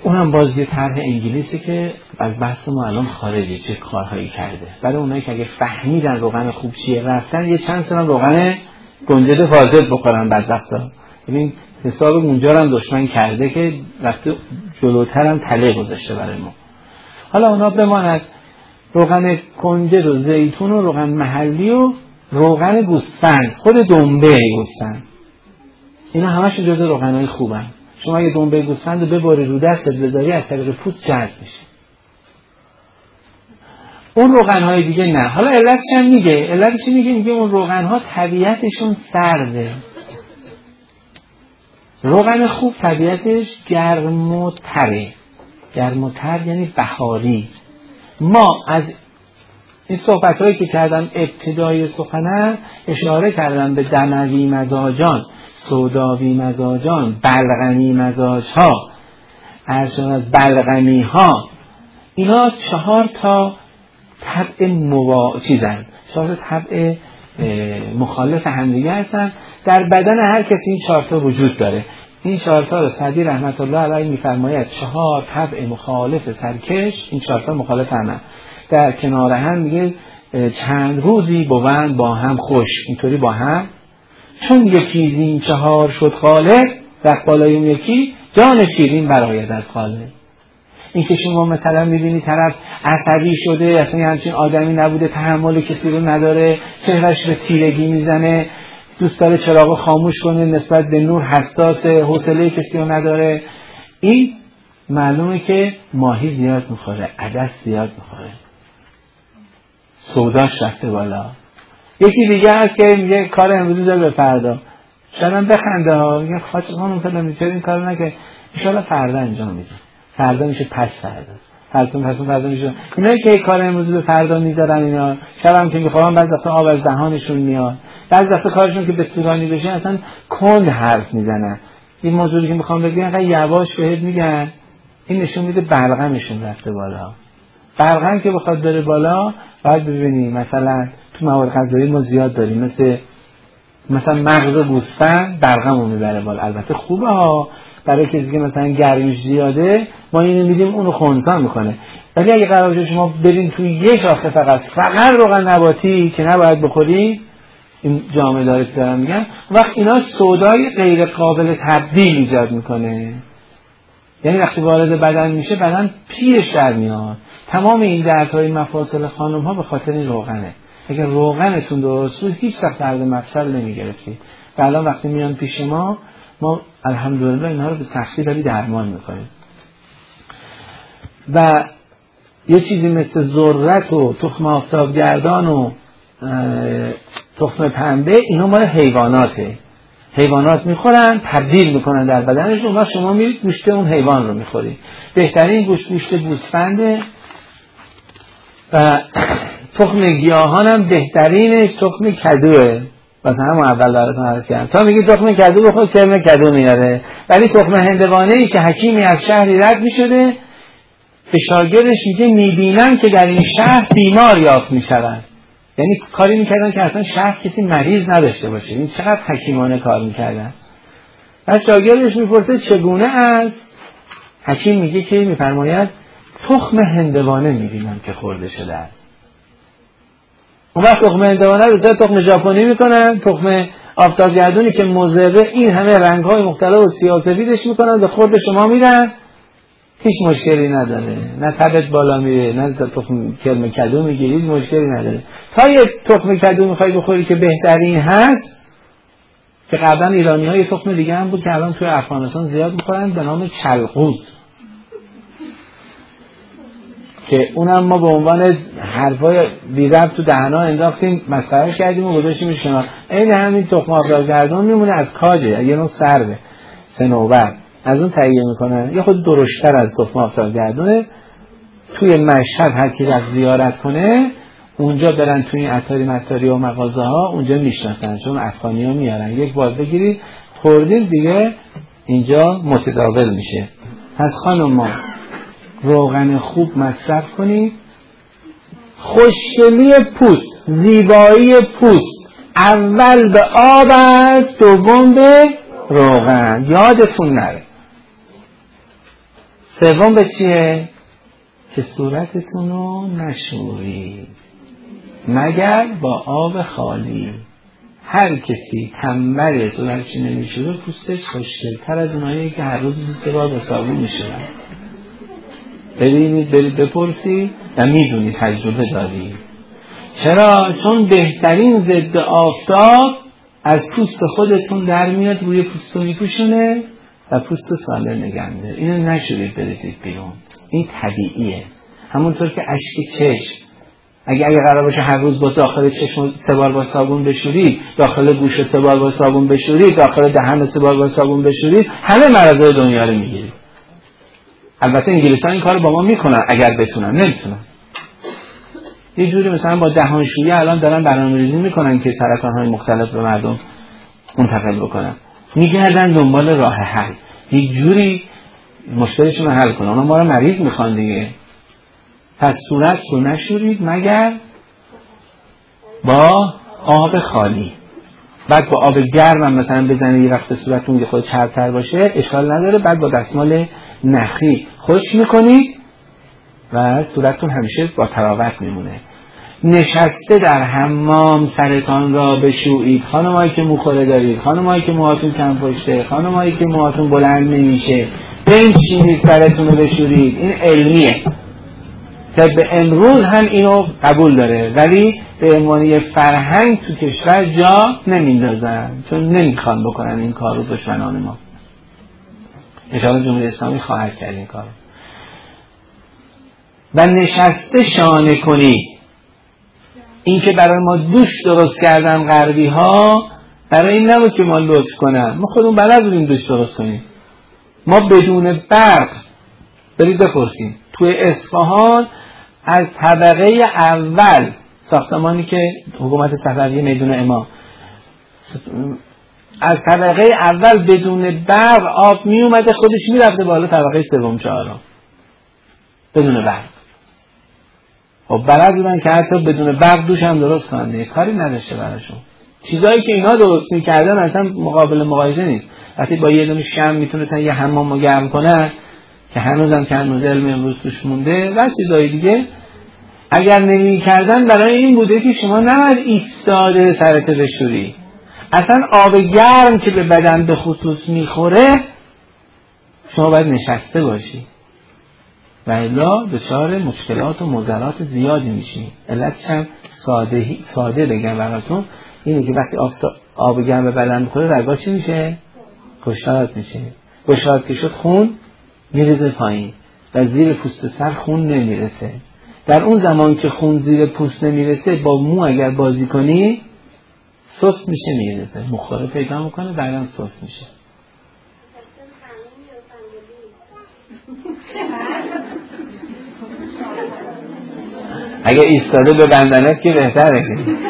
S1: اونم باز یه طرح انگلیسی که از بحث ما الان خارجه، چه کارهایی کرده. برای اونایی که اگه فهمیدن روغن خوب چیه رفتن یه چند سال روغن گنجد فاسد بخورن بدبختا. ببین حساب اونجا هم دشمن کرده که وقتی جلوتر هم تله گذاشته برای ما. حالا اونا بماند روغن کنجد و زیتون و روغن محلی و روغن گوسفند، خود دنبه گوسفند، اینا همش جزء روغنای خوبن. شما اگه دنبه گوسفند رو ببری رو دستت بذاری از طریق پوست جذب میشه. اون روغنهای دیگه نه. حالا علتش هم میگه، علتش میگه میگه اون روغنها طبیعتشون سرده. روغن خوب طبیعتش گرم و تره. گرم و تر یعنی بهاری. ما از این صحبت‌هایی که کردم ابتدای سخنم اشاره کردم به دموی مزاجان، سوداوی مزاجان، بلغمی مزاجها، از بلغمی ها، اینا چهار تا طبع موا... چیزن چهار تا طبع مخالف همدیگه هستن. در بدن هر کسی این چهار تا وجود داره. این چهار تا رو سعدی رحمت الله علیه میفرماید چهار طبع مخالف سرکش، این چهار تا مخالف همه در کنار هم میگه چند روزی بوند با هم خوش، اینطوری با هم چون یکی این چهار شد خالق، وقت بالای اون یکی جان شیرین برآید از خالق. این که شما مثلا میبینی طرف عصبی شده، اصلا همچین آدمی نبوده، تحمل کسی رو نداره، چهرش به تیرگی میزنه، دوست داره چراغ خاموش کنه، نسبت به نور حساسه، حوصله کسی رو نداره، این معلومه که ماهی زیاد میخوره، عدس زیاد میخوره، سوداش رفته بالا. یکی دیگه هست که میگه کار امروزی داره به فردا، شاید هم بخنده ها، میگه خواهد خانم فلان میشه این کار نکه، انشاءالله فردا انجام میده، فردا میشه پس فردا، فردا پس فردا میشه. اینایی که کار امروزی به فردا میذارن اینا، شب هم که میخوام بعضی وقتا آب از دهانشون میاد، بعضی وقتا کارشون که به طولانی بشه اصلا کند حرف میزنن. این موضوعی که میخوام بگم انقدر یواش بهت میگن، این نشون میده بلغمشون رفته بالا. بلغم که بخواد بره بالا باید ببینی مثلا تو مواد غذایی ما زیاد داریم، مثل مثلا مغز گوسفند بلغمو میبره بالا. البته خوبه ها برای کسی که مثلا گرمیش زیاده، ما اینو میدیم اونو خنثی میکنه. ولی اگه قرار باشه شما برین توی یک شاخه فقط فقط روغن نباتی که نباید بخوری، این جامعه داره که دارم میگم، وقت اینا سودای غیر قابل تبدیل ایجاد میکنه. یعنی وقتی وارد بدن میشه بدن پیرش در میاد. تمام این دردهای مفاصل خانم ها به خاطر این روغنه. اگر روغنتون درست بود هیچ وقت درد مفصل نمیگرفتید. و الان وقتی میان پیش ما، ما الحمدلله اینها رو به سختی ولی درمان میکنیم. و یه چیزی مثل ذرت و تخم آفتابگردان و تخم پنبه، اینا مال حیواناته. حیوانات میخورن، تبدیل میکنن در بدنشون، وقت شما میرید گوشت اون حیوان رو میخورید. بهترین گوشت گوشت گوسفنده و تخم گیاهان هم بهترینش تخم کدوه. مثلا همون اول براتون عرض کردم، تا میگی تخم کدو بخور کرم کدو میاره، ولی تخم هندوانه ای که حکیمی از شهری رد میشده به شاگردش میگه میبینم که در این شهر بیمار یافت میشوند. یعنی کاری میکردن که اصلا شهر کسی مریض نداشته باشه. این چقدر حکیمانه کار میکردن. از شاگردش میپرسه چگونه است؟ حکیم میگه که میفرماید تخم هندوانه میبینم که خورده شده است. اون وقت تخم هندوانه رو جای تخم ژاپنی میکنن، تخم آفتابگردونی که مضره این همه رنگ‌های مختلف و سیاه‌سفیدش میکنن به خورد شما میدن، هیچ مشکلی نداره، نه تبت بالا میره، نه تخم کرم کدو میگیری، هیچ مشکلی نداره. تا یه تخم کدو میخوای بخوری که بهترین هست، که قبلا ایرانی ها یه تخم دیگه هم بود که الان توی افغانستان زیاد میخورن به نام چلقوز، که اونم ما به عنوان حرفای بی ربط تو دهنا انداختیم، مسخرهش کردیم و گذاشتیمش کنار. این همین تخم آفتابگردون میمونه از کاجه، یه نوع سربه، صنوبر، از اون تهیه میکنن، یه خود درشتر از تخم آفتابگردونه. توی مشهد هر کی رفت زیارت کنه اونجا برن توی عطاری مطاری و مغازه ها اونجا میشناسن، چون افغانی ها میارن، یک بار بگیرید خوردید دیگه اینجا متداول میشه. پس خانم ما روغن خوب مصرف کنید. خوشگلی پوست، زیبایی پوست اول به آب است، دوم به روغن، یادتون نره. سوم به چیه؟ که صورتتون رو نشورید مگر با آب خالی. هر کسی تنبل صورتش نمیشوره پوستش خوشگل‌تر از اونایی که هر روز سه بار با صابون میشورن. برید برید بپرسی و میدونی تجربه داری. چرا؟ چون بهترین ضد آفتاب از پوست خودتون در میاد، روی پوستو میپوشونه و پوست سالم نگه می‌داره. اینو نشورید بریزید بیرون. این طبیعیه. همونطور که اشک چشم اگه اگه قرار باشه هر روز با داخل چشم سه بار با صابون بشورید، داخل گوش سه بار با صابون بشورید، داخل دهن سه بار با صابون بشورید، همه مرضای دنیا رو میگیرید. البته انگلیسی‌ها این کارو با ما میکنن اگر بتونن، نمیتونن. یه جوری مثلا با دهانشویی الان دارن برنامه‌ریزی میکنن که سرطان‌های مختلف به مردم منتقل بکنن. میگردن دنبال راه حل. یه جوری مشکلشون رو حل کنن. اونا ما رو مریض میخوان دیگه. پس صورت رو نشورید مگر با آب خالی. بعد با آب گرم هم مثلا بزنید یه وقت صورتتون یه خود چرب‌تر باشه اشکال نداره. بعد با دستمال نخی خشک میکنید و صورتتون همیشه با تراوت میمونه. نشسته در حمام سرتان را بشویید. خانمایی که موخوره دارید، خانمایی که موهاتون کم پشته، خانمایی که موهاتون بلند نمیشه، بنشینید سرتون رو بشورید. این علمیه. طب امروز هم اینو قبول داره، ولی به عنوان فرهنگ تو کشور جا نمیندازن، چون نمیخوان بکنن این کار رو دشمنان ما. انشاءالله جمهوری اسلامی خواهد کرد این کار. و نشسته شانه کنید. این که برای ما دوش درست کردن غربی ها برای این نبود که ما لطف کنن، ما خودمون بلد بودیم دوش درست کنیم. ما بدون برق برید بپرسیم توی اصفهان از طبقه اول ساختمانی که حکومت صفویه میدون امام، از طبقه اول بدون برق آب می اومده خودش میرفته بالا طبقه سوم چهارم بدون برق. خب بلد بودن که حتی بدون برق دوش هم درست کنن، کاری نداشته براشون. چیزایی که اینا درست میکردن اصلا مقابل مقایسه نیست. وقتی با یه دونه شمع میتونستن یه حمام رو گرم کنن که هنوزم که هنوز علم امروز توش مونده و چیزایی دیگه، اگر نمی کردن برای این بوده که شما نباید ایستاده سرت بشوری. اصلا آب گرم که به بدن به خصوص میخوره شما باید نشسته باشی و الا دچار مشکلات و مضرات زیادی میشی. علتش هم ساده, ساده بگم براتون اینه که وقتی آب, آب گرم به بدن بخوره رگا چی میشه؟ گشاد میشه. گشاد که شد خون میریزه پایین و زیر پوست سر خون نمیرسه. در اون زمان که خون زیر پوست نمیرسه با مو اگر بازی کنی سست میشه میرسه، مخوره پیدا میکنه بعدم سست میشه. اگه ایستاده به بندنت که بهتره.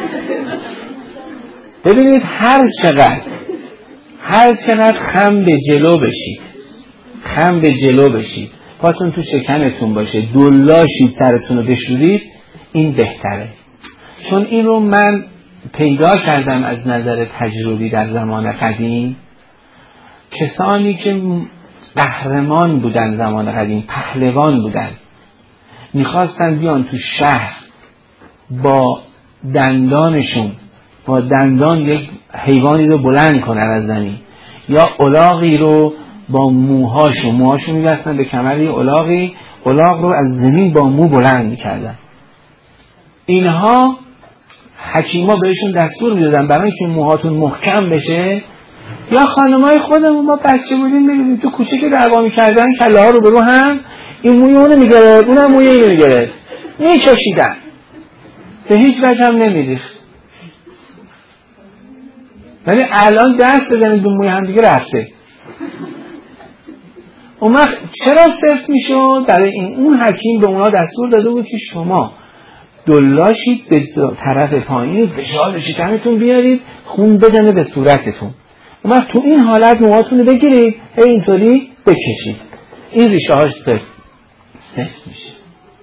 S1: ببینید هر چقدر هر چقدر خم به جلو بشید خم به جلو بشید پاتون تو شکمتون باشه دلاشید سرتون رو بشورید این بهتره. چون این رو من پیدا کردم از نظر تجربی در زمان قدیم. کسانی که قهرمان بودن زمان قدیم، پهلوان بودن، میخواستن بیان تو شهر با دندانشون با دندان یک حیوانی رو بلند کنن از زمین، یا الاغی رو با موهاشون موهاشون میبستن به کمری الاغی، الاغ رو از زمین با مو بلند میکردن. اینها حکیما بهشون دستور میدادن برای اینکه موهاتون محکم بشه، یا خانمای خودمون ما بچه بودیم می‌دیدیم تو کوچه که دعوا می‌کردن کله ها رو به رو هم این موی اونو می‌گرفت اونم موی اینو می‌گرفت می‌چشیدن به هیچ وجه هم نمی‌ریخت. ولی الان دست بزنید به موی هم دیگه رفته. اون وقت چرا صرف میشد؟ برای این اون حکیم به اونا دستور داده بود که شما دلاشید به طرف پایین فشار شکمتون بیارید خون بدنه به صورتتون. اما تو این حالت موهاتون رو بگیرید هی اینطوری بکشید این ریشه هاش سفت سفت میشه.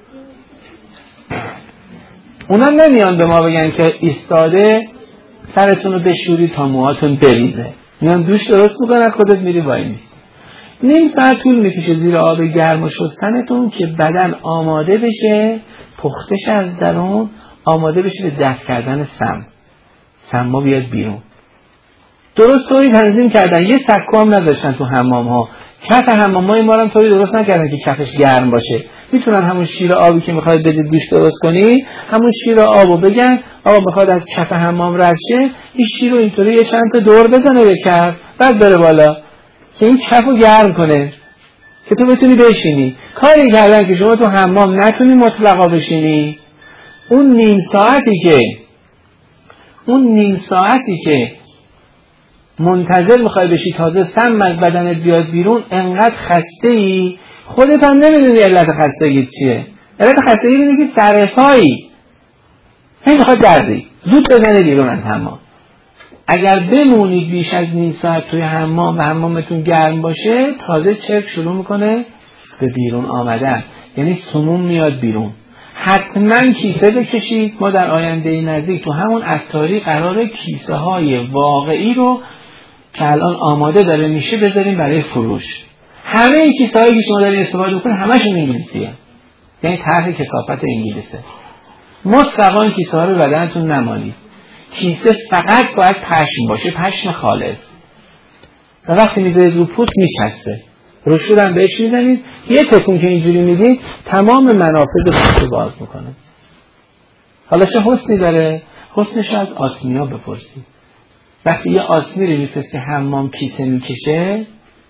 S1: اونا نمیان به ما بگن که ایستاده سرتون رو بشورید تا موهاتون بریزه، میان دوش درست میکنن خودت میری وای نیست. نیم ساعت طول میکشه زیر آب گرم و شستنتون که بدن آماده بشه، پختش از درون آماده بشه به دفع کردن سم. سما بیاد بیرون. درست طوری تنظیم کردن، یه سکو هم نذاشتن تو حمام ها. کف حمام های ما هم طوری درست نکردن که کفش گرم باشه. میتونن همون شیر آبی که میخواید بدید دوش درست کنی، همون شیر آبو بگن آقا میخواد از کف حمام رد شه، این شیر رو اینطوری یه چند تا دور بزنه به کف، بعد بره بالا که این کفو گرم کنه که تو بتونی بشینی. کاری کردن که شما تو حمام نتونی مطلقا بشینی. اون نیم ساعتی که اون نیم ساعتی که منتظر میخوای بشی تازه سم از بدنت بیاد بیرون، انقدر خسته ای خودت هم نمیدونی علت خستگی چیه. علت خستگی اینه که سرپایی هی میخواد دردی زود بزنه بیرون از حمام. اگر بمونید بیش از نیم ساعت توی حمام و حمامتون گرم باشه، تازه چرک شروع میکنه به بیرون آمدن، یعنی سموم میاد بیرون. حتما کیسه بکشید. ما در آینده نزدیک تو همون عطاری قراره کیسه های واقعی رو که الان آماده داره میشه بذاریم برای فروش. همه این کیسه هایی که شما دارین استفاده میکنید همشون انگلیسیه، یعنی طرح کثافت انگلیسه. مطلقاً کیسه ها رو بدنتون نمالید. کیسه فقط باید پشم باشه، پشم خالص، و وقتی میذارید رو پوست میچسته. روشور هم بهش میزنید، یه تکون که اینجوری میدید تمام منافذ پوست رو باز میکنه. حالا چه حسنی داره؟ حسنش از آسمیا بپرسید. وقتی یه آسمی رو میفرستی حمام کیسه میکشه،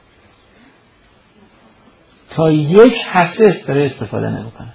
S1: تا یک هفته استفاده استفاده نمیکنه.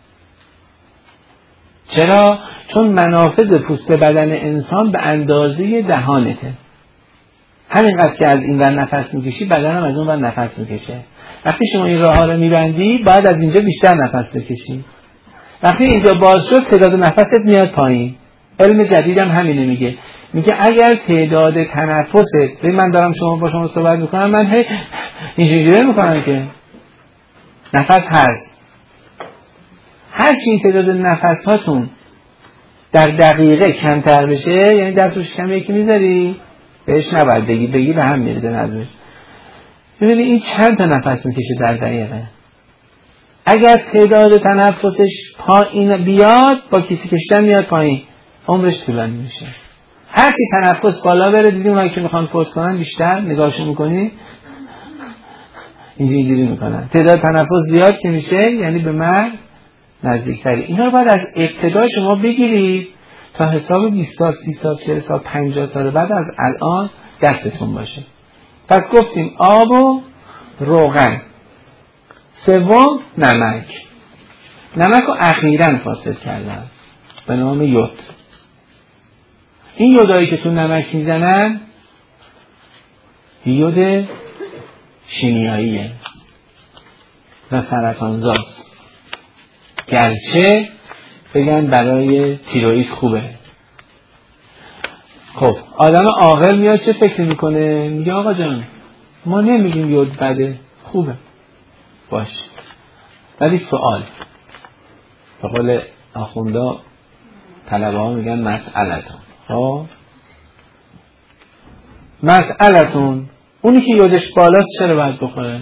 S1: چرا؟ چون منافذ پوست بدن انسان به اندازه دهانته. همینقدر که از این ور نفس میکشی، بدن هم از اون ور نفس میکشه. وقتی شما این راه ها رو میبندی، باید از اینجا بیشتر نفس بکشی. وقتی اینجا باز شد، تعداد نفست میاد پایین. علم جدید هم همینه میگه. میگه اگر تعداد تنفست، ببین من دارم شما با شما صحبت میکنم، من هی اینجوری میکنم که نفس هست. هر چی تعداد نفس هاتون در دقیقه کمتر بشه، یعنی دست روش کم یکی میذاری بهش نباید بگی بگی به هم میرزه نظرش. ببینی این چند تا نفس میکشه در دقیقه. اگر تعداد تنفسش پایین بیاد، با کیسه کشیدن میاد پایین، عمرش طولانی میشه. هر چی تنفس بالا بره، دیدیم اونایی که میخوان فوت کنن بیشتر نگاهشون میکنی اینجوری اینجوری میکنن. تعداد تنفس زیاد که میشه یعنی به مرگ نزدیکتری. اینا رو باید از ابتدا شما بگیرید تا حساب بیست سال، سی سال، چهل سال، پنجاه سال بعد از الان دستتون باشه. پس گفتیم آب و روغن. سوم نمک. نمک رو اخیراً فاصل کردن به نام یود. این یودایی که تو نمک میزنن یود شیمیاییه و سرطانزاست. گرچه بگن برای تیروئید خوبه. خب آدم عاقل میاد چه فکر میکنه؟ میگه آقا جان ما نمیگیم یود بده، خوبه، باش. ولی سوال، به قول آخوندا طلبه ها میگن مسئلتون. خب مسئلتون، اونی که یودش بالاست چرا باید بخوره؟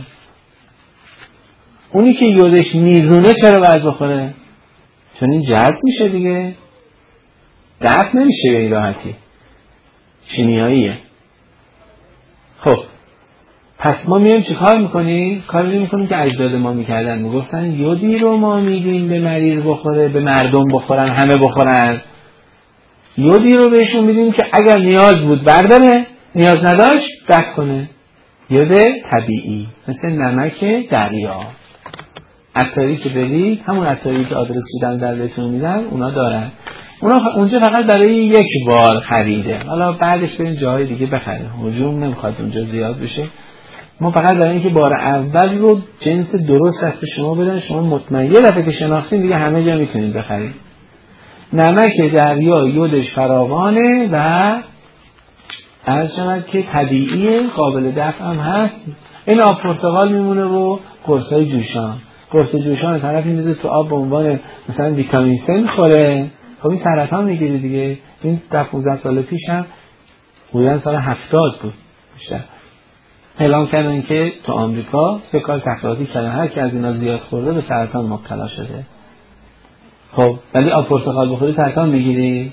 S1: اونی که یودش میزونه چرا باید بخوره؟ چون این جذب میشه دیگه، دفع نمیشه به این راحتی، شیمیاییه. خب پس ما میایم چی کار میکنیم؟ کاری میکنیم که اجداد ما میکردن، میگفتن یودی رو ما میگیم به مریض بخوره، به مردم بخورن، همه بخورن. یودی رو بهشون میدیم که اگر نیاز بود برداره، نیاز نداشت دست کنه. یود طبیعی، مثل نمک دریا. عطاری که برید، همون عطاری که آدرس دیدن در بهتون میدن، اونا دارن. اونا اونجا فقط برای یک بار خریده، حالا بعدش برین جاهای دیگه بخرید. هجوم نمیخواد اونجا زیاد بشه. ما فقط برای اینکه بار اول رو جنس درست دست شما بدن، شما مطمئن یه دفعه که شناختین دیگه همه جا میتونید بخرید. نمک دریا یودش فراوانه و عرض شود که طبیعیه، قابل دفع هم هست. این آب پرتقال میمونه و قرصای جوشان. قرص جوشان طرف میذاره تو آب به عنوان مثلا ویتامین سی میخوره. خب این سرطان میگیره دیگه. این در پانزده سال پیش هم بودن، سال هفتاد بود بیشتر، اعلام کردن که تو آمریکا یه کار تحقیقاتی کردن هر کی از اینا زیاد خورده به سرطان مبتلا شده. خب ولی آب پرتقال بخوری سرطان میگیری؟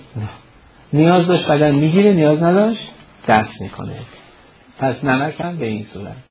S1: نیاز داشت بدن میگیره، نیاز نداشت دفع میکنه. پس نمک هم به این صورت.